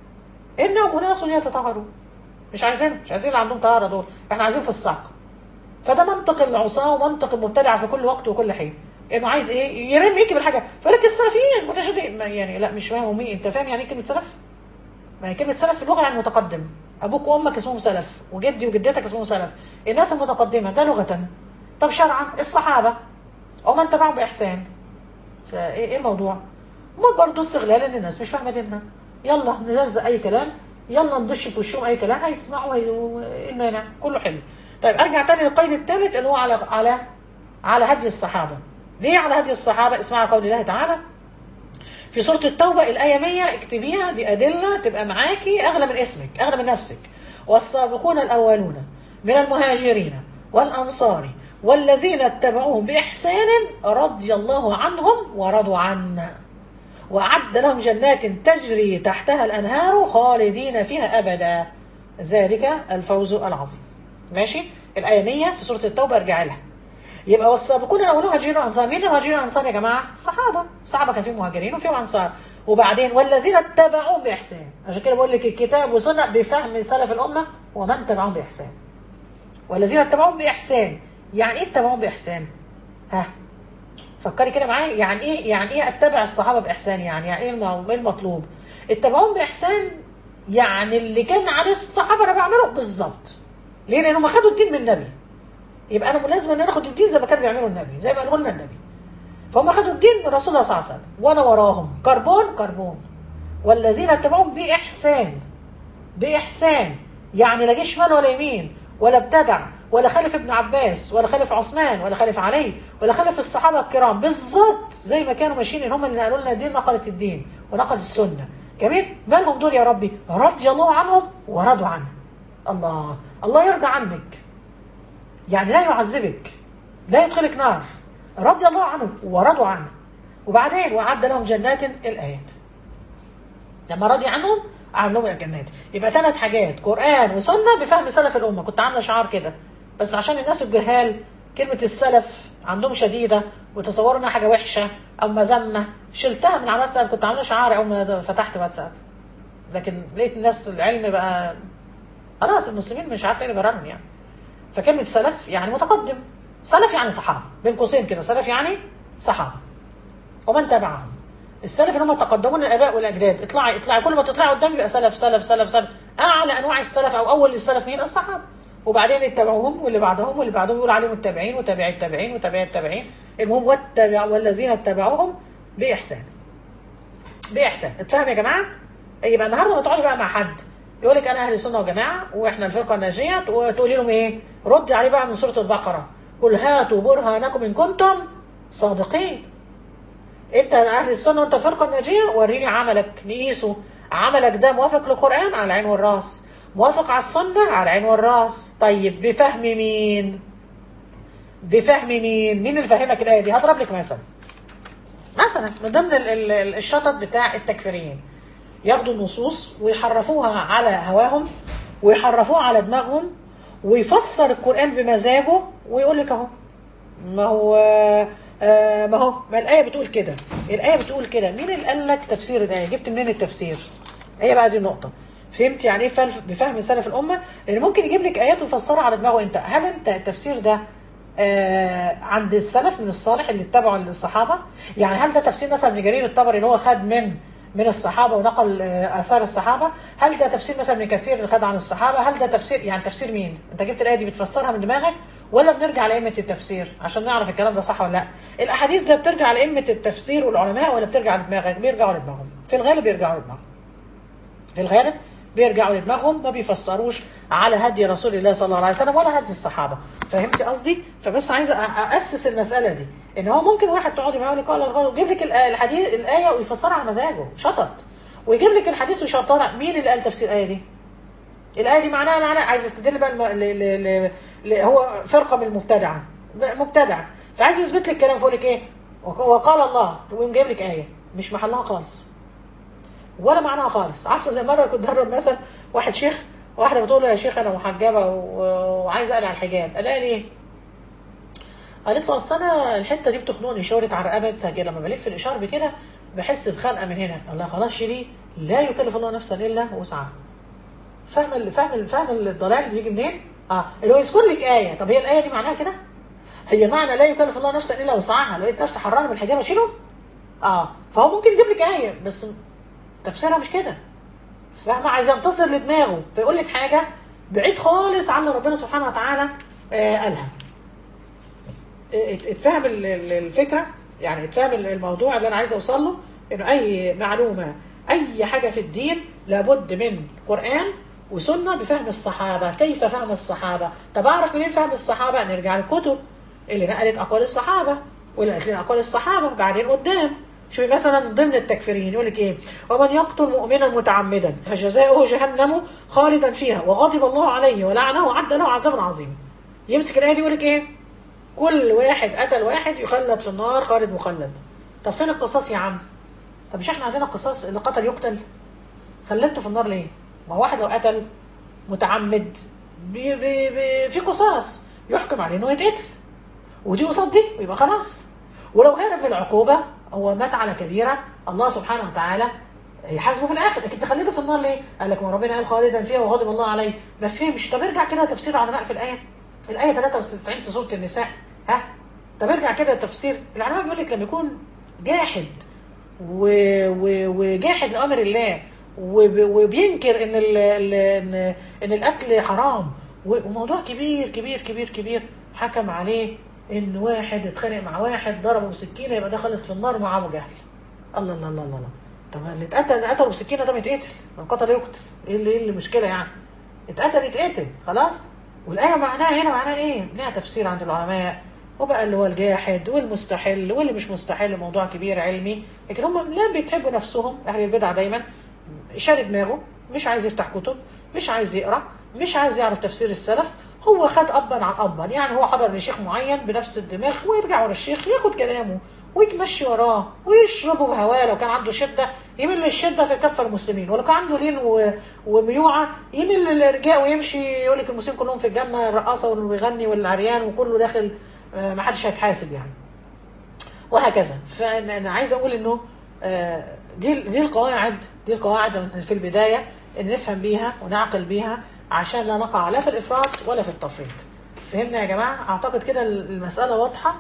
انهم اناس يتطهرون، مش عايزين مش عايزين اللي عندهم طهاره دول، احنا عايزين فساق. فده منطق العصاه ومنطق المبتدع في كل وقت وكل حين، انه عايز ايه؟ يرميكي بالحاجه. فيقول لك السلفيين متشددين، يعني لا مش فاهم مين. انت فاهم يعني ايه كلمه سلف؟ ما هي كلمه سلف في اللغه يعني متقدم. ابوك وامك اسمهم سلف، وجدي وجدتك اسمهم سلف، الناس المتقدمه ده لغه. طب شرعا الصحابه ومن تبعهم باحسان. فايه ايه الموضوع؟ ما برضه استغلال ان الناس مش فاهمه دينها. يلا نلزق اي كلام، يلا ندش في وشهم اي كلام، هيسمعوا. ايه المانع؟ كله حلو. طيب ارجع تاني للقيد الثالث اللي هو على على على هدي الصحابه. ليه على هدي الصحابه؟ اسمع قول الله تعالى في سوره التوبه الايه مية، اكتبيها دي ادله تبقى معاكي اغلى من اسمك، اغلى من نفسك. والسابقون الاولون من المهاجرين والانصار والذين اتبعوهم باحسان رضي الله عنهم ورضوا عنه وأعد لهم جنات تجري تحتها الأنهار خالدين فيها أبدا ذلك الفوز العظيم. ماشي؟ الآية مية في سورة التوبة ارجع لها. يبقى والسابقون الأولون مهاجرين وأنصار. مين المهاجرين والأنصار يا جماعة؟ الصحابة. الصحابة كان فيهم مهاجرين وفيهم أنصار. وبعدين والذين اتبعوهم بإحسان. عشان كده بقول لك الكتاب وسنة بفهم سلف الأمة ومن تبعهم بإحسان. والذين اتبعوهم بإحسان. يعني إيه اتبعوهم بإحسان؟ ها؟ فكري كده معايا. يعني ايه يعني ايه اتبع الصحابه باحسان؟ يعني يعني ايه المطلوب؟ اتبعوهم باحسان يعني اللي كان عليه الصحابه انا بعمله بالظبط. ليه؟ لانهم خدوا الدين من النبي. يبقى انا لازم ان ناخد الدين زي ما كان بيعمله النبي، زي ما قال لنا النبي. فهم خدوا الدين من رسول الله صلى الله عليه وسلم، وانا وراهم كربون كربون. والذين اتبعوهم باحسان. باحسان يعني لا جه شمال ولا يمين ولا ابتدع ولا خالف ابن عباس ولا خالف عثمان ولا خالف علي ولا خالف الصحابه الكرام، بالظبط زي ما كانوا ماشيين، ان هم اللي نقلوا لنا الدين، نقلت الدين ونقلت السنه. جميل. مالهم دول يا ربي؟ رضي الله عنهم ورضوا عنه. الله الله يرضى عنك، يعني لا يعذبك، لا يدخلك نار. رضي الله عنه ورضوا عنه. وبعدين وأعد لهم جنات. الآيات لما رضي عنهم أعمل لهم الجنات. يبقى ثلاث حاجات، قرآن وسنة بفهم سلف الأمة. كنت عاملة شعار كده بس عشان الناس الجهال كلمة السلف عندهم شديدة وتصوروا انها حاجة وحشة أو مذمة، شلتها من على واتساب. كنت عاملة شعار أول ما فتحت واتساب، لكن لقيت الناس العلم بقى خلاص المسلمين مش عارفين ايه اللي جرالهم يعني. فكلمة سلف يعني متقدم، سلف يعني صحابة، بين قوسين كده سلف يعني صحابة ومن تبعهم. السلف اللي هم تقدمون الآباء والأجداد. اطلعي اطلعي كل ما تطلعي قدام يبقى سلف سلف سلف سلف. أعلى أنواع السلف أو أول السلف مين؟ الصحابة. وبعدين يتبعوهم واللي بعدهم واللي بعدهم يقول عليهم التابعين وتابعي التابعين وتابعي التابعين. المهم واتبع والذين اتبعوهم بإحسان. بإحسان. اتفهم يا جماعة؟ يبقى النهارده بتقعدي بقى مع حد يقول لك أنا أهل السنة وجماعة وإحنا الفرقة الناجية، وتقولي لهم إيه؟ ردي عليه بقى من سورة البقرة، قل هاتوا برهانكم إن كنتم صادقين. أنت أهل السنة وأنت الفرقة الناجية، وريني عملك نقيسه. عملك ده موافق للقرآن؟ على العين والراس. موافق على السنة؟ على العين والراس. طيب بفهم مين؟ بفهم مين؟ مين اللي فهمك الآية دي؟ هضرب لك مثلا. مثلا من ضمن الشطط بتاع التكفيريين، ياخدوا النصوص ويحرفوها على هواهم ويحرفوها على دماغهم ويفسر القرآن بمزاجه ويقول لك اهو ما هو آه ما هو ما الآية بتقول كده، الآية بتقول كده. مين اللي قال لك تفسير الآية؟ جبت منين التفسير؟ هي بقى دي النقطة. فهمت يعني ايه بفهم سلف الأمة؟ لأن ممكن يجيب لك آيات ويفسرها على دماغه أنت. هل أنت التفسير ده آه عند السلف من الصالح اللي اتبعوا الصحابة؟ يعني هل ده تفسير مثلا ابن جرير الطبري اللي هو خد من من الصحابة ونقل آه آثار الصحابة؟ هل ده تفسير مثلا ابن كثير اللي خد عن الصحابة؟ هل ده تفسير يعني تفسير مين؟ أنت جبت الآية دي بتفسرها من دماغك ولا بنرجع لأئمة التفسير عشان نعرف الكلام ده صح ولا لا؟ الأحاديث ده بترجع لأئمة التفسير والعلماء ولا بترجع لدماغك؟ بيرجعوا لدماغهم. في الغالب بيرجعوا لدماغهم. في الغالب بيرجعوا لدماغهم، ما بيفسروش على هدي رسول الله صلى الله عليه وسلم ولا هدي الصحابه. فهمتي قصدي؟ فبس عايزه اسس المساله دي، ان هو ممكن واحد تقعدي معاه يقول لك قال ويجيب لك الحديث الايه ويفسرها على مزاجه شطط، ويجيب لك الحديث ويشطرها. مين اللي قال تفسير الايه دي؟ الايه دي معناها معناها عايز يستدل بقى الم... ل... ل... ل... هو فرقه من المبتدعه مبتدع، فعايز يثبت لك كلام فوق لك ايه؟ وقال الله، ويقوم جايب لك ايه مش محلها خالص. ولا معناها خالص. عارفه زي مره كنت درب مثلا واحد شيخ، واحده بتقول له يا شيخ انا محجبه وعايزه اقلع الحجاب، قال لها ليه؟ قالت له اصل انا الحته دي بتخنقني، شاورت على رقبتها كده لما بلف الاشارب كده بحس بخنقه من هنا. الله خلاص شيليه، لا يكلف الله نفسا الا وسعها. فاهم ال- فاهم ال- فاهم الضلال اللي بيجي منين؟ اه اللي هو يذكر لك ايه، طب هي الايه دي معناها كده؟ هي معنى لا يكلف الله نفسا الا وسعها لقيت نفسي حرانه من الحجاب اشيله؟ اه فهو ممكن يجيب لك ايه بس تفسيرها مش كده. فاهمه؟ عايز ينتصر لدماغه فيقول لك حاجه بعيد خالص عن اللي ربنا سبحانه وتعالى آه قالها. ات- اتفهم ال- ال- الفكره، يعني اتفهم الموضوع اللي انا عايز اوصل له، انه اي معلومه اي حاجه في الدين لابد من قران وسنه بفهم الصحابه. كيف فهم الصحابه؟ طب اعرف منين فهم الصحابه؟ نرجع للكتب اللي نقلت اقوال الصحابه واللي نقلت لنا اقوال الصحابه بعدين قدام. شوفي مثلا ضمن التكفيرين يقول لك ايه؟ ومن يقتل مؤمنا متعمدا فجزاؤه جهنم خالدا فيها وغضب الله عليه ولعنه وعد له عذابا عظيما. يمسك الايه دي يقول لك ايه؟ كل واحد قتل واحد يخلد في النار خالد مخلد. طب فين القصاص يا عم؟ طب مش احنا عندنا قصاص اللي قتل يقتل؟ خلدته في النار ليه؟ ما هو واحد لو قتل متعمد بي بي بي في قصاص يحكم عليه انه يتقتل، ودي قصاد دي ويبقى خلاص. ولو هرب من العقوبه هو مات على كبيره الله سبحانه وتعالى يحاسبه في الاخر. لكن تخليته في النار ليه؟ قال لك ما ربنا قال خالدا فيها وغضب الله عليه. ما فهمش. طب ارجع كده تفسير العلماء في الايه، الايه ثلاثة وتسعين في سوره النساء. ها طب ارجع كده تفسير العلماء بيقول لك لما يكون جاحد و... و... وجاحد لامر الله وب... وبينكر ان ال... ال... ان ان القتل حرام وموضوع كبير كبير كبير كبير، حكم عليه ان واحد اتخانق مع واحد ضربه بسكينه يبقى دخلت في النار مع ابو جهل. الله الله الله الله الله. طب اللي اتقتل قتله بسكينه ده يتقتل، من قتل يقتل. ايه اللي ايه المشكله يعني؟ اتقتل يتقتل خلاص. والايه معناها هنا معناها ايه؟ لها تفسير عند العلماء، وبقى اللي هو الجاحد والمستحل واللي مش مستحل موضوع كبير علمي. لكن هم لا بيتحبوا نفسهم اهل البدع دايما شاري دماغه، مش عايز يفتح كتب، مش عايز يقرا، مش عايز يعرف تفسير السلف. هو خد ابا عن ابا، يعني هو حضر لشيخ معين بنفس الدماغ ويرجع ورا الشيخ ياخد كلامه ويتمشي وراه ويشربه بهواه. لو كان عنده شده يميل للشده في كف المسلمين، ولو كان عنده لين و... وميوعه يميل للارجاء ويمشي يقول لك المسلمين كلهم في الجنه، الرقاصه واللي بيغني والعريان وكله داخل ما حدش هيتحاسب يعني، وهكذا. فانا عايز اقول انه دي دي القواعد دي القواعد في البدايه ان نفهم بيها ونعقل بيها عشان لا نقع لا في الافراط ولا في التفريط. فهمنا يا جماعه؟ اعتقد كده المساله واضحه.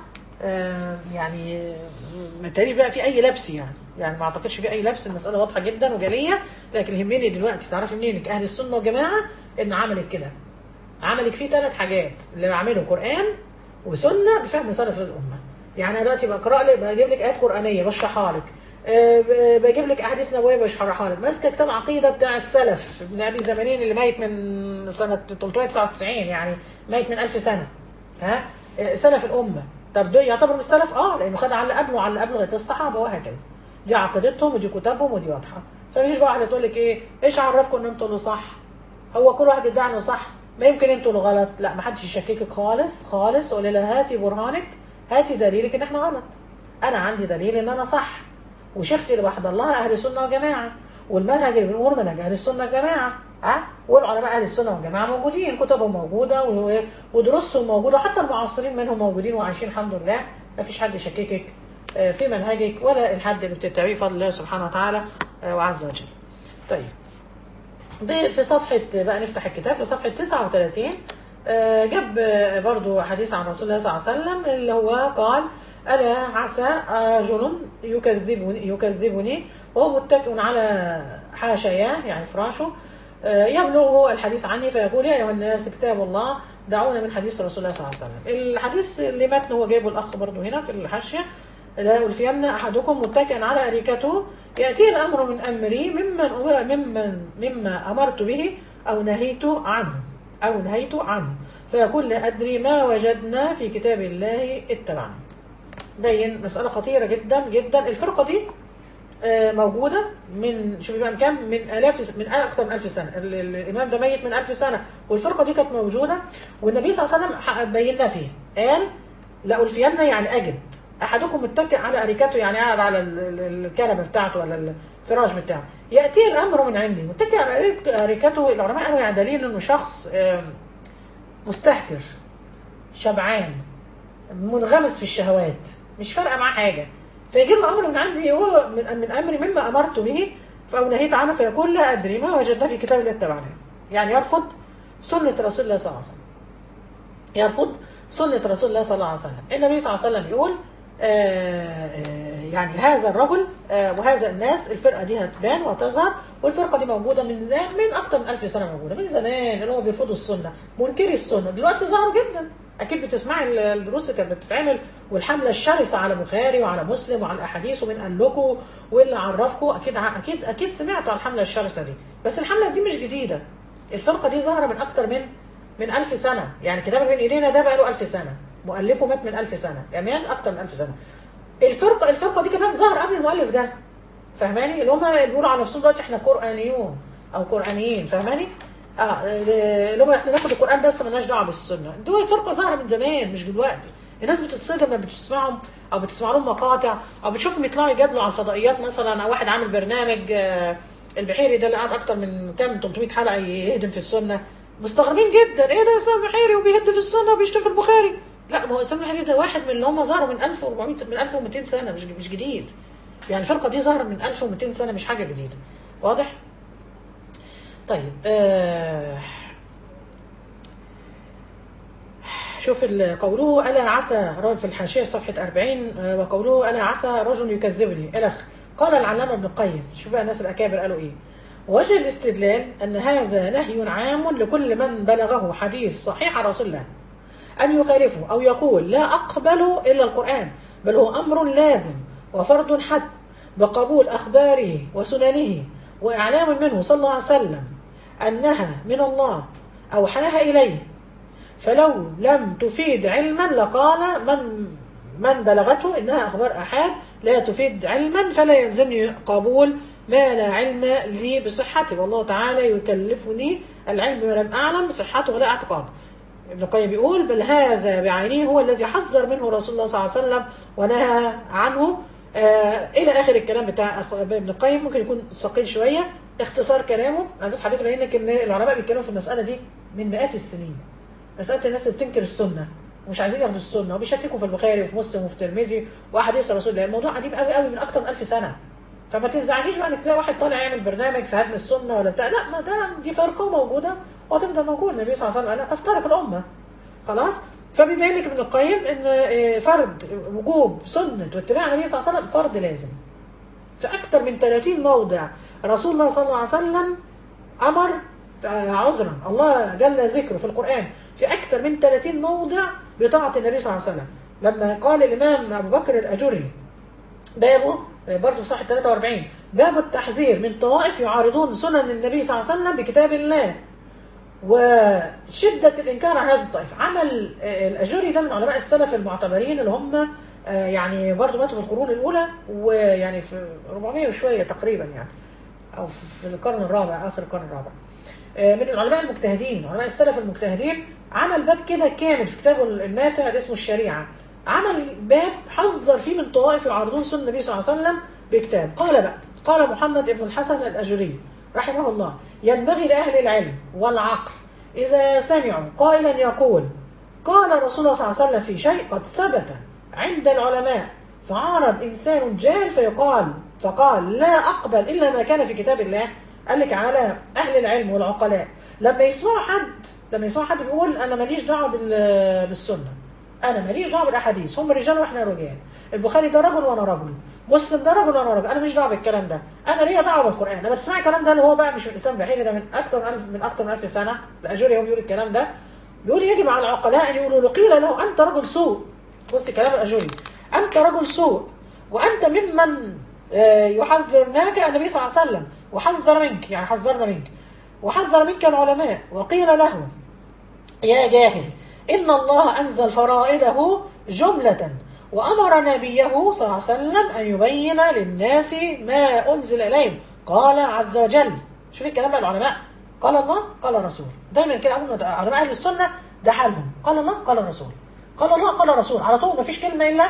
يعني متهيألي بقى في اي لبس يعني يعني ما اعتقدش في اي لبس، المساله واضحه جدا وجليه. لكن يهمني دلوقتي تعرفي منين انك اهل السنه والجماعه ان عملك كده عملك فيه ثلاث حاجات اللي بعمله قران وسنه بفهم سلف الامه. يعني انا دلوقتي بقرا لك بجيب لك ايات قرانيه بشرحها لك، أه بجيب لك احاديث نبويه بشرحها لك، ماسكه كتاب عقيده بتاع السلف ابن ابي زمانين اللي ميت من سنه ثلاثمائة وتسعة وتسعين، يعني ميت من ألف سنه. ها سلف الامه. طب ده يعتبر من السلف؟ اه لانه خد على اللي قبله وعلى اللي قبله لغايه الصحابه وهكذا. دي عقيدتهم ودي كتابهم ودي واضحه. فما يجيش بقى واحده تقول لك ايه ايش عرفكم ان انتوا اللي صح؟ هو كل واحد يدعي انه صح، ما يمكن انتوا اللي غلط. لا ما حدش يشككك خالص خالص. قولي لها هاتي برهانك، هاتي دليلك ان احنا غلط. انا عندي دليل ان انا صح، وشيختي اللي بحضر لها اهل السنه والجماعه، والمنهج اللي بنقول منهج اهل السنه والجماعه. ها أه؟ والعلماء اهل السنه والجماعه موجودين، كتبهم موجوده ودروسهم موجوده، حتى المعاصرين منهم موجودين وعايشين الحمد لله. ما فيش حد يشككك في منهجك ولا الحد اللي بتتبعيه بفضل الله سبحانه وتعالى وعز وجل. طيب في صفحه بقى نفتح الكتاب في صفحه تسعة وثلاثين جاب برضو حديث عن رسول الله صلى الله عليه وسلم اللي هو قال ألا عسى رجل يكذبني يكذبني وهو متكئ على حاشياه يعني فراشه يبلغه الحديث عني فيقول يا أيها الناس كتاب الله دعونا من حديث رسول الله صلى الله عليه وسلم. الحديث اللي متنه هو جايبه الأخ برضو هنا في الحاشية. لا يلفين أحدكم متكئا على أريكته يأتي الأمر من أمري ممن ممن مما أمرت به أو نهيت عنه أو نهيت عنه فيقول لا أدري ما وجدنا في كتاب الله اتبعنا. بين مسألة خطيرة جدا جدا. الفرقة دي موجودة من شوفي بقى كام من آلاف من أكثر من ألف سنة. الإمام ده ميت من ألف سنة والفرقة دي كانت موجودة، والنبي صلى الله عليه وسلم بينا فيها قال لا ألفين يعني أجد احدكم متكئ على اريكته، يعني قاعد على ال- ال- الكنبه بتاعته ولا الفراش بتاعه، ياتي الامر من عندي متكئ على أريك- اريكته. العلماء قالوا يعني دليل انه شخص آم، مستهتر، شبعان، منغمس في الشهوات، مش فارقه معاه حاجه، فيجي له امر من عندي هو من, من امري مما امرت به او نهيت عنه، فيقول لا ادري ما وجدنا في كتاب الله اتبعناه. يعني يرفض سنه رسول الله صلى الله عليه وسلم، يرفض سنة رسول الله صلى الله عليه وسلم. النبي صلى الله عليه وسلم يقول آه، آه، يعني هذا الرجل آه، وهذا الناس، الفرقة دي هتبان وهتظهر، والفرقة دي موجودة من من أكتر من ألف سنة، موجودة من زمان، اللي هو بيرفضوا السنة، منكري السنة، دلوقتي ظهروا جدا. أكيد بتسمعي الدروس اللي كانت بتتعمل، والحملة الشرسة على بخاري وعلى مسلم وعلى الأحاديث، ومن قال لكم واللي عرفكم، أكيد أكيد أكيد سمعتوا عن الحملة الشرسة دي. بس الحملة دي مش جديدة، الفرقة دي ظاهرة من أكتر من من ألف سنة. يعني كتاب بين إيدينا ده بقى له ألف سنة، مؤلفه مات من ألف سنة، كمان أكتر من ألف سنة. الفرقة الفرقة دي كمان ظهر قبل المؤلف ده، فهماني؟ اللي هم بيقولوا على نفسهم دلوقتي احنا قرآنيون أو قرآنيين، فهماني؟ اه اللي هم احنا ناخد القرآن بس مالناش دعوة بالسنة. دول الفرقة ظاهرة من زمان مش دلوقتي. الناس بتتصدم لما بتسمعهم أو بتسمع لهم مقاطع أو بتشوفهم يطلعوا يجادلوا على الفضائيات مثلا، أو واحد عامل برنامج آه البحيري ده اللي قعد أكتر من كام ثلاثمائة حلقة يهدم في السنة، مستغربين جدا ايه ده اسلام البحيري وبيهد في السنه وبيشتم في البخاري. لا، ما هو اسلام البحيري ده واحد من اللي هم ظهروا من ألف وأربعمائة من ألف ومئتين سنه، مش مش جديد. يعني الفرقه دي ظهرت من ألف ومئتين سنه، مش حاجه جديده. واضح؟ طيب آه شوف قوله الا عسى في الحاشيه صفحه أربعين، آه وقوله الا عسى رجل يكذبني الخ. قال العلامه ابن القيم، شوف بقى الناس الاكابر قالوا ايه. وجه الاستدلال أن هذا نهي عام لكل من بلغه حديث صحيح عن رسول الله أن يخالفه أو يقول لا أقبل إلا القرآن، بل هو أمر لازم وفرض حتم بقبول أخباره وسننه، وإعلام منه صلى الله عليه وسلم أنها من الله أوحاها إليه. فلو لم تفيد علما لقال من من بلغته إنها أخبار أحاد لا تفيد علما، فلا يلزمني قبول ما لا علم لي بصحته، والله تعالى يكلفني العلم بما لم أعلم صحته ولا اعتقاد. ابن القيم بيقول بل هذا بعينه هو الذي حذر منه رسول الله صلى الله عليه وسلم ونهى عنه. آه إلى آخر الكلام بتاع ابن القيم. ممكن يكون ثقيل شوية اختصار كلامه، أنا بس حبيت أبين لك إن العلماء بيتكلموا في المسألة دي من مئات السنين. مسألة الناس اللي بتنكر السنة ومش عايزين ياخدوا السنة وبيشككوا في البخاري وفي مسلم وفي الترمذي وأحاديث رسول الله، الموضوع قديم قوي قوي من أكتر من ألف سنة. فما تنزعجيش بقى انك تلاقي واحد طالع يعمل برنامج في هدم السنه ولا بتاع، لا، ما ده دي فرقه موجوده وهتفضل موجوده. النبي صلى الله عليه وسلم قال تفترق الامه خلاص. فبيبين لك ابن القيم ان فرض وجوب سنه واتباع النبي صلى الله عليه وسلم فرض لازم. في اكثر من ثلاثين موضع رسول الله صلى الله عليه وسلم امر عذرا، الله جل ذكره في القران في اكثر من ثلاثين موضع بطاعه النبي صلى الله عليه وسلم. لما قال الامام ابو بكر الاجري بابه برضه في صحيح ثلاثة وأربعين، باب التحذير من طوائف يعارضون سنن النبي صلى الله عليه وسلم بكتاب الله وشدة الإنكار عن هذه الطائفة. عمل الأجري ده من علماء السلف المعتبرين اللي هم يعني برضه ماتوا في القرون الأولى، ويعني في أربعمائة وشوية تقريبا، يعني أو في القرن الرابع، آخر القرن الرابع. من العلماء المجتهدين، علماء السلف المجتهدين. عمل باب كده كامل في كتابه الماتع اسمه الشريعة، عمل باب حذر فيه من طوائف يعارضون سنة النبي صلى الله عليه وسلم بكتاب. قال بقى قال محمد بن الحسن الأجري رحمه الله ينبغي لأهل العلم والعقل إذا سمعوا قائلا يقول قال رسول الله صلى الله عليه وسلم في شيء قد ثبت عند العلماء فعارض إنسان جاهل فيقال فقال لا أقبل إلا ما كان في كتاب الله. قال لك على أهل العلم والعقلاء لما يسمعوا حد لما يسمعوا حد بيقول أنا ماليش دعوة بالسنة، أنا ماليش دعوة بالأحاديث، هم رجال وإحنا رجال، البخاري ده رجل وأنا رجل، مسلم ده رجل وأنا رجل، أنا ماليش دعوة بالكلام ده، أنا ليا دعوة بالقرآن. لما تسمعي الكلام ده اللي هو بقى مش من الإسلام البحيري، ده من أكثر من ألف من أكثر من ألف سنة، الأجوري هو بيقول الكلام ده، بيقول يجب على العقلاء أن يقولوا له قيل له أنت رجل سوء. بصي كلام الأجوري، أنت رجل سوء وأنت ممن يحذرناك النبي صلى الله عليه وسلم وحذر منك، يعني حذرنا منك وحذر منك العلماء. وقيل له يا جاهل إن الله أنزل فرائده جملة وأمر نبيه صلى الله عليه وسلم أن يبين للناس ما أنزل إليهم، قال عز وجل. شوف الكلام بقى العلماء، قال الله قال الرسول، دايما كده أول ما علماء أهل السنة ده حالهم، قال الله قال الرسول، قال الله قال الرسول، على طول ما فيش كلمة إلا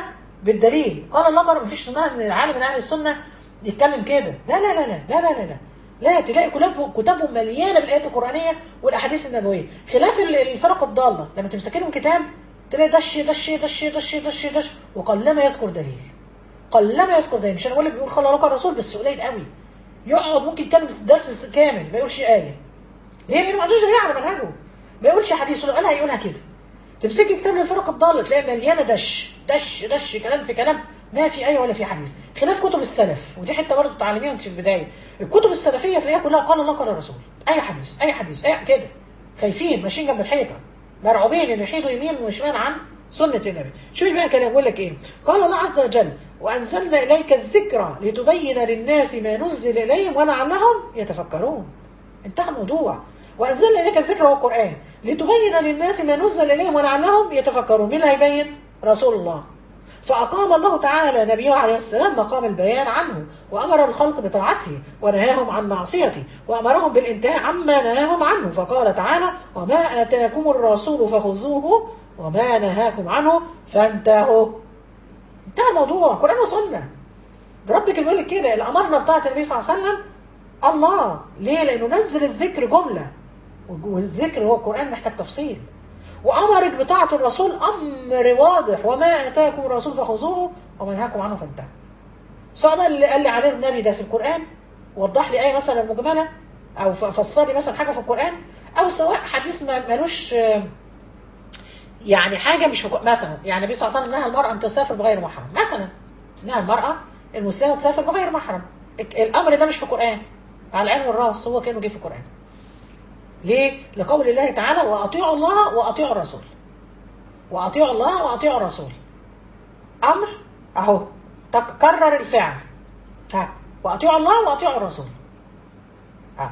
بالدليل. قال الله مرة، مفيش اسمها ان العالم من اهل السنه يتكلم كده، لا لا لا لا لا لا لا لا, لا تلاقي كتبهم كتبهم مليانه بالايات القرانيه والاحاديث النبويه، خلاف الفرق الضاله لما تمسك لهم كتاب تلاقي دش دش دش دش دش دش وقلما يذكر دليل، قلما يذكر دليل. مش انا بقول لك بيقول قال الله الرسول بس قليل قوي، يقعد ممكن يتكلم درس كامل ما يقولش ايه. ليه؟ لانه ما عندوش دليل على منهجه، ما يقولش حديث، ولو قالها يقولها كده. تمسكي كتاب للفرق الضاله تلاقي مليانه دش دش دش كلام في كلام، ما في ايه ولا في حديث، خلاف كتب السلف. ودي حته برضه تعلميها انت في البدايه، الكتب السلفيه تلاقيها كلها قال الله قال الرسول، اي حديث اي حديث اي كده، خايفين ماشيين جنب الحيطه، مرعوبين ان يحيطوا يمين وشمال عن سنه النبي. شوفي بقى كلام بيقول لك ايه، قال الله عز وجل وانزلنا اليك الذكر لتبين للناس ما نزل اليهم ولعلهم يتفكرون. انتهى الموضوع. وانزلنا اليك الذكر هو القران لتبين للناس ما نزل اليهم ولعلهم يتفكرون. مين اللي هيبين؟ رسول الله. فأقام الله تعالى نبيه عليه السلام مقام البيان عنه، وأمر الخلق بطاعته ونهاهم عن معصيته، وأمرهم بالانتهاء عما نهاهم عنه. فقال تعالى وما آتاكم الرسول فخذوه وما نهاكم عنه فانتهوا. انتهى الموضوع، قرآن وسنة. ربك بيقول لك كده، الأمرنا بتاعت النبي صلى الله عليه وسلم الله. ليه؟ لأنه نزل الذكر جملة، والذكر هو القرآن محتاج تفصيل. وأمرك بطاعة الرسول أمر واضح، وما آتاكم الرسول فخذوه وما نهاكم عنه فانتهوا. سواء بقى اللي قال لي عليه النبي ده في القرآن، وضح لي آية مثلا مجملة، أو فسر لي مثلا حاجة في القرآن، أو سواء حديث ملوش يعني حاجة مش في القرآن. مثلا يعني النبي صلى الله عليه وسلم نهى المرأة أن تسافر بغير محرم، مثلا نهى المرأة المسلمة تسافر بغير محرم، الأمر ده مش في القرآن على العين والراس، هو كانوا جه في القرآن. ليه؟ لقول الله تعالى وأطيعوا الله وأطيعوا الرسول، وأطيعوا الله وأطيعوا الرسول. أمر أهو تكرر الفعل، ها، وأطيعوا الله وأطيعوا الرسول. ها،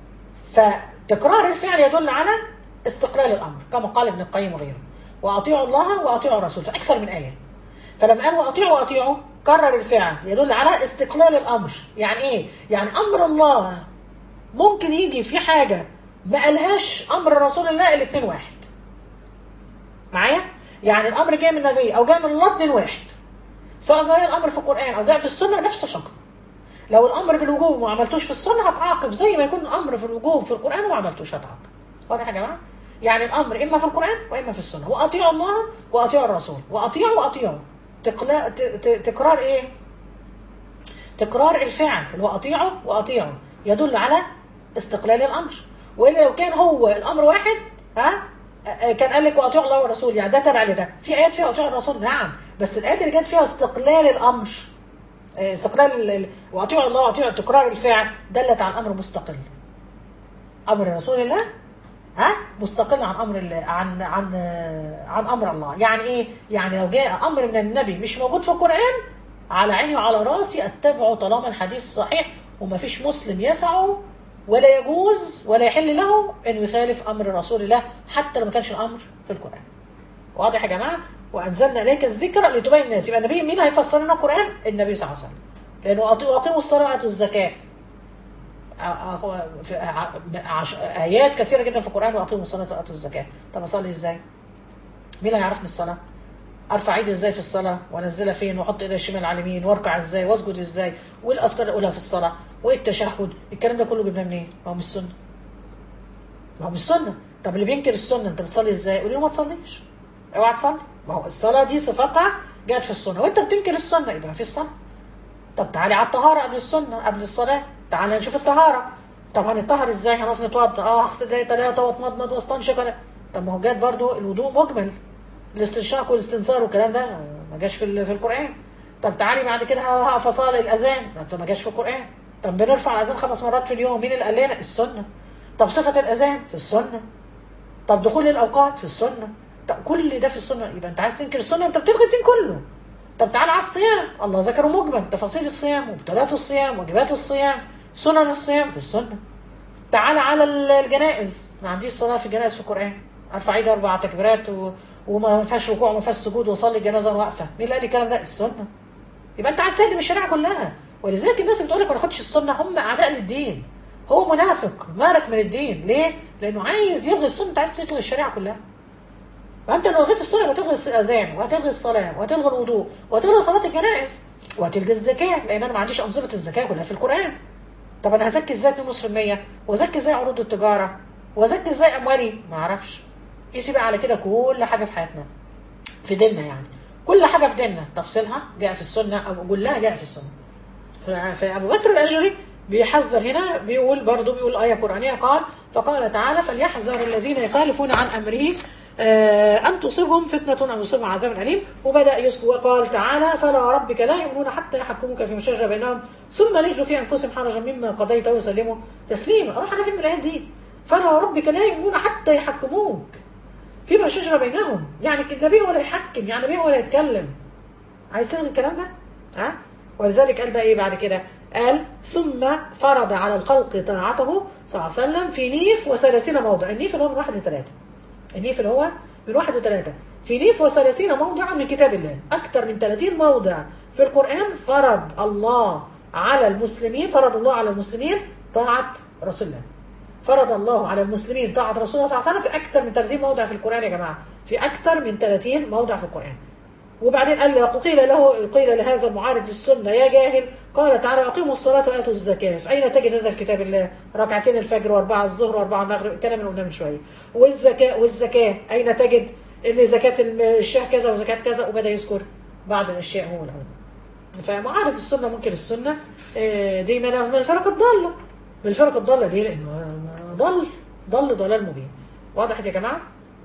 فتكرار الفعل يدل على استقلال الأمر، كما قال ابن القيم وغيره، وأطيعوا الله وأطيعوا الرسول، فأكثر من آية. فلما قال وأطيعوا وأطيعوا كرر الفعل يدل على استقلال الأمر. يعني إيه؟ يعني أمر الله ممكن يجي في حاجة ما قالهاش امر رسول الله، الاثنين واحد. معايا؟ يعني الامر جاي من النبي او جاي من الله، اثنين واحد. سواء جاي الامر في القران او جاء في السنه نفس الحكم. لو الامر بالوجوب وما عملتوش في السنه هتعاقب، زي ما يكون الامر في الوجوب في القران وما عملتوش هتعاقب. واضح يا جماعه؟ يعني الامر اما في القران واما في السنه. واطيعوا الله واطيعوا الرسول، واطيعوا واطيعوا تقلا... ت... ت... تكرار ايه؟ تكرار الفعل اللي هو اطيعوا واطيعوا يدل على استقلال الامر. والا لو كان هو الامر واحد، ها، كان قال لك واطيعوا الله والرسول، يعني ده تبع لده. في ايات فيها اطيعوا الرسول نعم، بس الايات اللي جت فيها استقلال الامر، استقلال واطيعوا الله واطيعوا تكرار الفعل، دلت على الامر مستقل. امر رسول الله ها مستقل عن امر الله، عن عن عن امر الله. يعني ايه؟ يعني لو جاء امر من النبي مش موجود في القران، على عيني وعلى راسي اتبعه طالما الحديث صحيح، وما فيش مسلم يسعه ولا يجوز ولا يحل له انه يخالف امر رسول الله حتى لو ما كانش الامر في القران. واضح يا جماعه؟ وانزلنا اليك الذكر لتبين الناس. يبقى النبي مين هيفسر لنا القران؟ النبي صلى الله عليه وسلم. لانه اقيموا الصلاه واتوا الزكاه، ايات كثيره جدا في القران، واقيموا الصلاه واتوا الزكاه. طب اصلي ازاي؟ مين اللي هيعرفني الصلاه؟ ارفع ايدي ازاي في الصلاه؟ وانزلها فين؟ واحط ايدي الشمال على اليمين؟ واركع ازاي؟ واسجد ازاي؟ وايه الاذكار اللي اقولها في الصلاه؟ وايه التشهد؟ الكلام ده كله جبناه منين؟ ما هو مش سنه. ما هو مش سنه. طب اللي بينكر السنه انت بتصلي ازاي؟ قول له ما تصليش، اوعى تصلي. ما هو الصلاه دي صفاتها جت في السنه، وانت بتنكر السنه يبقى في الصلاه. طب تعالي على الطهاره قبل السنه، قبل الصلاه، تعالى نشوف الطهاره. طب هنطهر ازاي؟ هنقف نتوضا، اه اغسل ايدي ثلاثه واتمضمض واستنشق. طب ما هو جت برضه الوضوء مجمل، الاستنشاق والاستنثار والكلام ده ما جاش في في القران. طب تعالي بعد كده هقف اصلي الاذان، ده ما جاش في القران. طب بنرفع الاذان خمس مرات في اليوم، مين اللي قال لنا؟ السنه. طب صفه الاذان في السنه. طب دخول الاوقات في السنه. طب كل ده في السنه. يبقى انت عايز تنكر السنه، انت بتلغي الدين كله. طب تعالى على الصيام، الله ذكره مجمل، تفاصيل الصيام ومبتلات الصيام واجبات الصيام، سنن الصيام في السنه. تعالى على الجنائز، ما عنديش صلاه في الجنائز في القران، ارفع ايدي اربع تكبيرات و... وما فيهاش ركوع وما فيهاش سجود، واصلي الجنازه واقفه. مين اللي قال لي الكلام ده؟ السنه. يبقى انت عايز تهدم الشريعه كلها. ولذلك الناس اللي بتقول لك ما ناخدش السنه هم اعداء للدين. هو منافق مارك من الدين. ليه؟ لانه عايز يلغي السنه، انت عايز تلغي الشريعه كلها. فانت لو لغيت السنه يبقى هتلغي الاذان وهتلغي الصلاه وهتلغي الوضوء وهتلغي صلاه الجنائز وهتلغي الزكاه، لان انا ما عنديش انظمه الزكاه كلها في القران. طب انا هزكي ازاي اتنين ونص في المية وازكي ازاي عروض التجاره وازكي ازاي اموالي؟ ما اعرفش. قيسي بقى على كده كل حاجه في حياتنا في ديننا، يعني كل حاجه في ديننا تفصيلها جاء في السنه او كلها جاء في السنه. فابو بكر الاجري بيحذر هنا، بيقول برضه بيقول ايه قرانيه، قال فقال تعالى فليحذر الذين يخالفون عن امره آه ان تصيبهم فتنه او يصيبهم عذاب اليم. وبدا يذكر وقال تعالى فلا وربك لا يؤمنون حتى يحكموك فيما شجر بينهم ثم لا يجدوا في انفسهم حرجا مما قضيت ويسلموا تسليما. اروح انا فين من الايات دي؟ فلا وربك لا يؤمنون حتى يحكموك فيما شجر بينهم، يعني النبي ولا يحكم، يعني النبي ولا يتكلم. عايز تلغي الكلام ده؟ ها؟ ولذلك قال بقى ايه بعد كده؟ قال ثم فرض على الخلق طاعته صلى الله عليه وسلم في نيف وثلاثين موضع. النيف اللي هو من واحد لثلاثة. النيف اللي هو من واحد وثلاثة. في نيف وثلاثين موضعا من كتاب الله. أكثر من ثلاثين موضع في القرآن فرض الله على المسلمين، فرض الله على المسلمين طاعة رسول الله. فرض الله على المسلمين طاعة رسول الله صلى الله عليه وسلم في أكثر من ثلاثين موضع في القرآن يا جماعة. في أكثر من ثلاثين موضع في القرآن. وبعدين قال له قيل له قيل لهذا المعارض للسنه يا جاهل، قال تعالى اقيموا الصلاه واتوا الزكاه. فاين تجد هذا في كتاب الله؟ ركعتين الفجر واربعه الظهر واربعه المغرب، الكلام اللي قلناه من شويه. والزكاه والزكاه اين تجد ان زكاه الشاه كذا وزكاه كذا؟ وبدا يذكر بعض الاشياء هو الأول. فمعارض السنه ممكن السنه دي من الفرق الضاله، من الفرق الضاله ليه؟ لانه ضل ضل ضلال مبين. واضح يا جماعه؟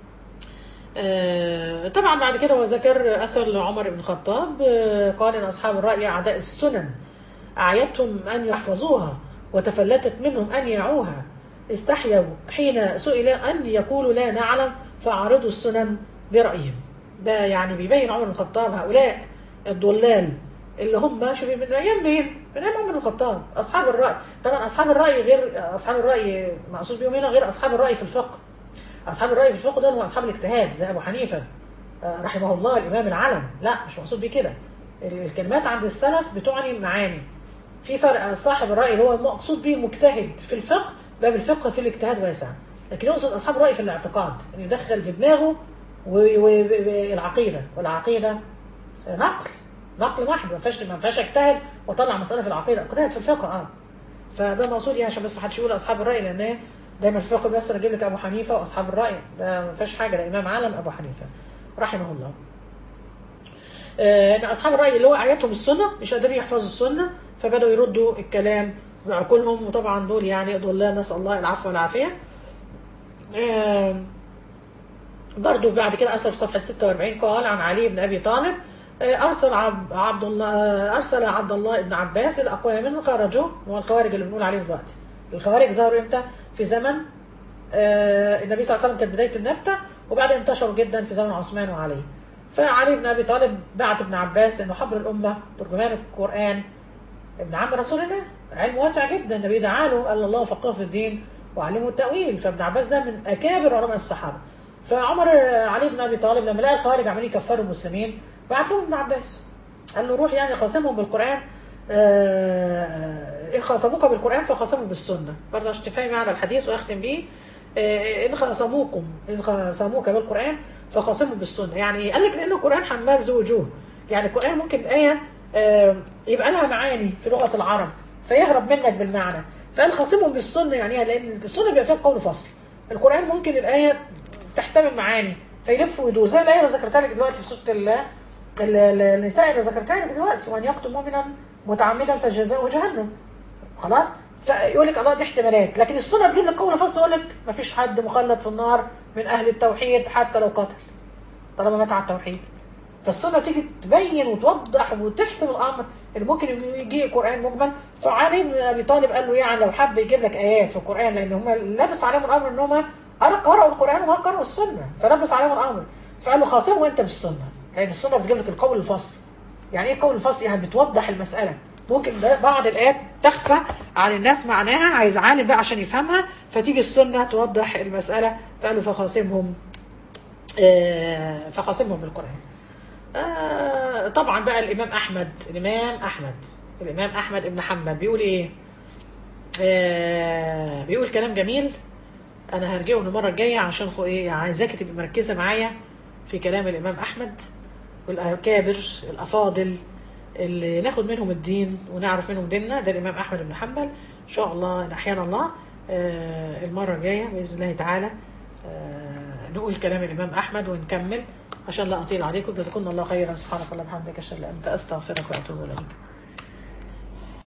آه طبعا بعد كده هو ذكر اثر لعمر بن الخطاب، آه قال ان اصحاب الراي اعداء السنن اعيتهم ان يحفظوها وتفلتت منهم ان يعوها، استحيوا حين سئل ان يقولوا لا نعلم فاعرضوا السنن برايهم. ده يعني بيبين عمر بن الخطاب هؤلاء الضلال اللي هم شوفي من ايام مين؟ من ايام عمر بن الخطاب. اصحاب الراي، طبعا اصحاب الراي غير اصحاب الراي مقصود بيهم هنا غير اصحاب الراي في الفقه. أصحاب الرأي في الفقه دول هم أصحاب الاجتهاد زي أبو حنيفة رحمه الله الإمام العلم. لا مش مقصود بيه كده. الكلمات عند السلف بتعني معاني. في فرق صاحب الرأي اللي هو مقصود به مجتهد في الفقه، باب الفقه في الاجتهاد واسع، لكن يقصد أصحاب الرأي في الاعتقاد إن يدخل في دماغه والعقيدة، والعقيدة نقل نقل واحد، ما فيهاش ما فيهاش اجتهد واطلع مسألة في العقيدة، اجتهد في الفقه اه. فده مقصود يعني عشان بس محدش يقول أصحاب الرأي، لأن دايما في الفقه بس اجيب لك ابو حنيفه واصحاب الراي، ده ما فيهاش حاجه، ده امام عالم ابو حنيفه رحمه الله. آه ان اصحاب الراي اللي هو اعيتهم السنه مش قادرين يحفظوا السنه، فبداوا يردوا الكلام بعقولهم، وطبعا دول يعني ضلال نسال الله العفو والعافيه. آه برضه بعد كده اثر في صفحه ستة وأربعين قال عن علي بن ابي طالب ارسل عبد الله ارسل عبد الله بن عباس الاقوام خرجوا، هو الخوارج اللي بنقول عليهم دلوقتي. الخوارج ظهروا امتى؟ في زمن آه النبي صلى الله عليه وسلم، كانت بدايه النبته، وبعدين انتشروا جدا في زمن عثمان وعلي. فعلي بن ابي طالب بعت ابن عباس انه حبر الامه ترجمان القران، ابن عم رسول الله، علم واسع جدا، النبي دعا له قال الله فقهه في الدين وعلمه التاويل. فابن عباس ده من اكابر علماء الصحابه. فعمر علي بن ابي طالب لما لقى الخوارج عمالين يكفروا المسلمين بعت لهم ابن عباس قال له روح يعني خاصمهم بالقران، آه ان خاصموك بالقران فخاصموا بالسنه. برضه عشان تفهمي معنى الحديث واختم بيه، آه ان خاصموكم ان خاصموك بالقران فخاصموا بالسنه. يعني ايه؟ قال لك لان القران حمال ذو وجوه، يعني القران ممكن الايه آه يبقى لها معاني في لغه العرب فيهرب منك بالمعنى، فقال خاصمهم بالسنه. يعني لان السنه بيبقى فيها قول فصل، القران ممكن الايه تحتمل معاني فيلف ويدور، زي الايه اللي ذكرتها لك دلوقتي في سوره الله النساء اللي ذكرتها لك دلوقتي، وان يقتل مؤمنا متعمدا فجزاؤه جهنم. خلاص؟ فيقول لك الله دي احتمالات، لكن السنه تجيب لك قول فصل يقول لك ما فيش حد مخلد في النار من اهل التوحيد حتى لو قتل طالما مات على التوحيد. فالسنه تيجي تبين وتوضح وتحسم الامر اللي ممكن يجي القران مجمل. فعلي بن ابي طالب قال له يعني لو حب يجيب لك ايات في القران، لان هم لبس عليهم الامر ان هم قرأوا القران وما قرأوا السنه، فلبس عليهم الامر، فقال له خاصمه انت بالسنه، لان السنه بتجيب لك القول الفصل. يعني ايه قول الفصل؟ يعني بتوضح المساله. ممكن بعض الايات تخفى عن الناس معناها، عايز عالم بقى عشان يفهمها، فتيجي السنه توضح المساله. فقالوا فخاصمهم آه فخاصمهم بالقران. آه طبعا بقى الامام احمد الامام احمد الامام احمد ابن حنبل بيقول ايه؟ آه بيقول كلام جميل، انا هرجعه المره الجايه عشان ايه عايزاكي تبقي مركزه معايا في كلام الإمام أحمد والأكابر الأفاضل اللي ناخد منهم الدين ونعرف منهم ديننا، ده الإمام أحمد بن حنبل. إن شاء الله إن أحيانا الله آه المرة الجاية بإذن الله تعالى آه نقول كلام الإمام أحمد ونكمل عشان لا أطيل عليكم. جزاكم الله خيرا. سبحانك اللهم وبحمدك أشهد أن لا إله إلا أنت أستغفرك وأتوب إليك.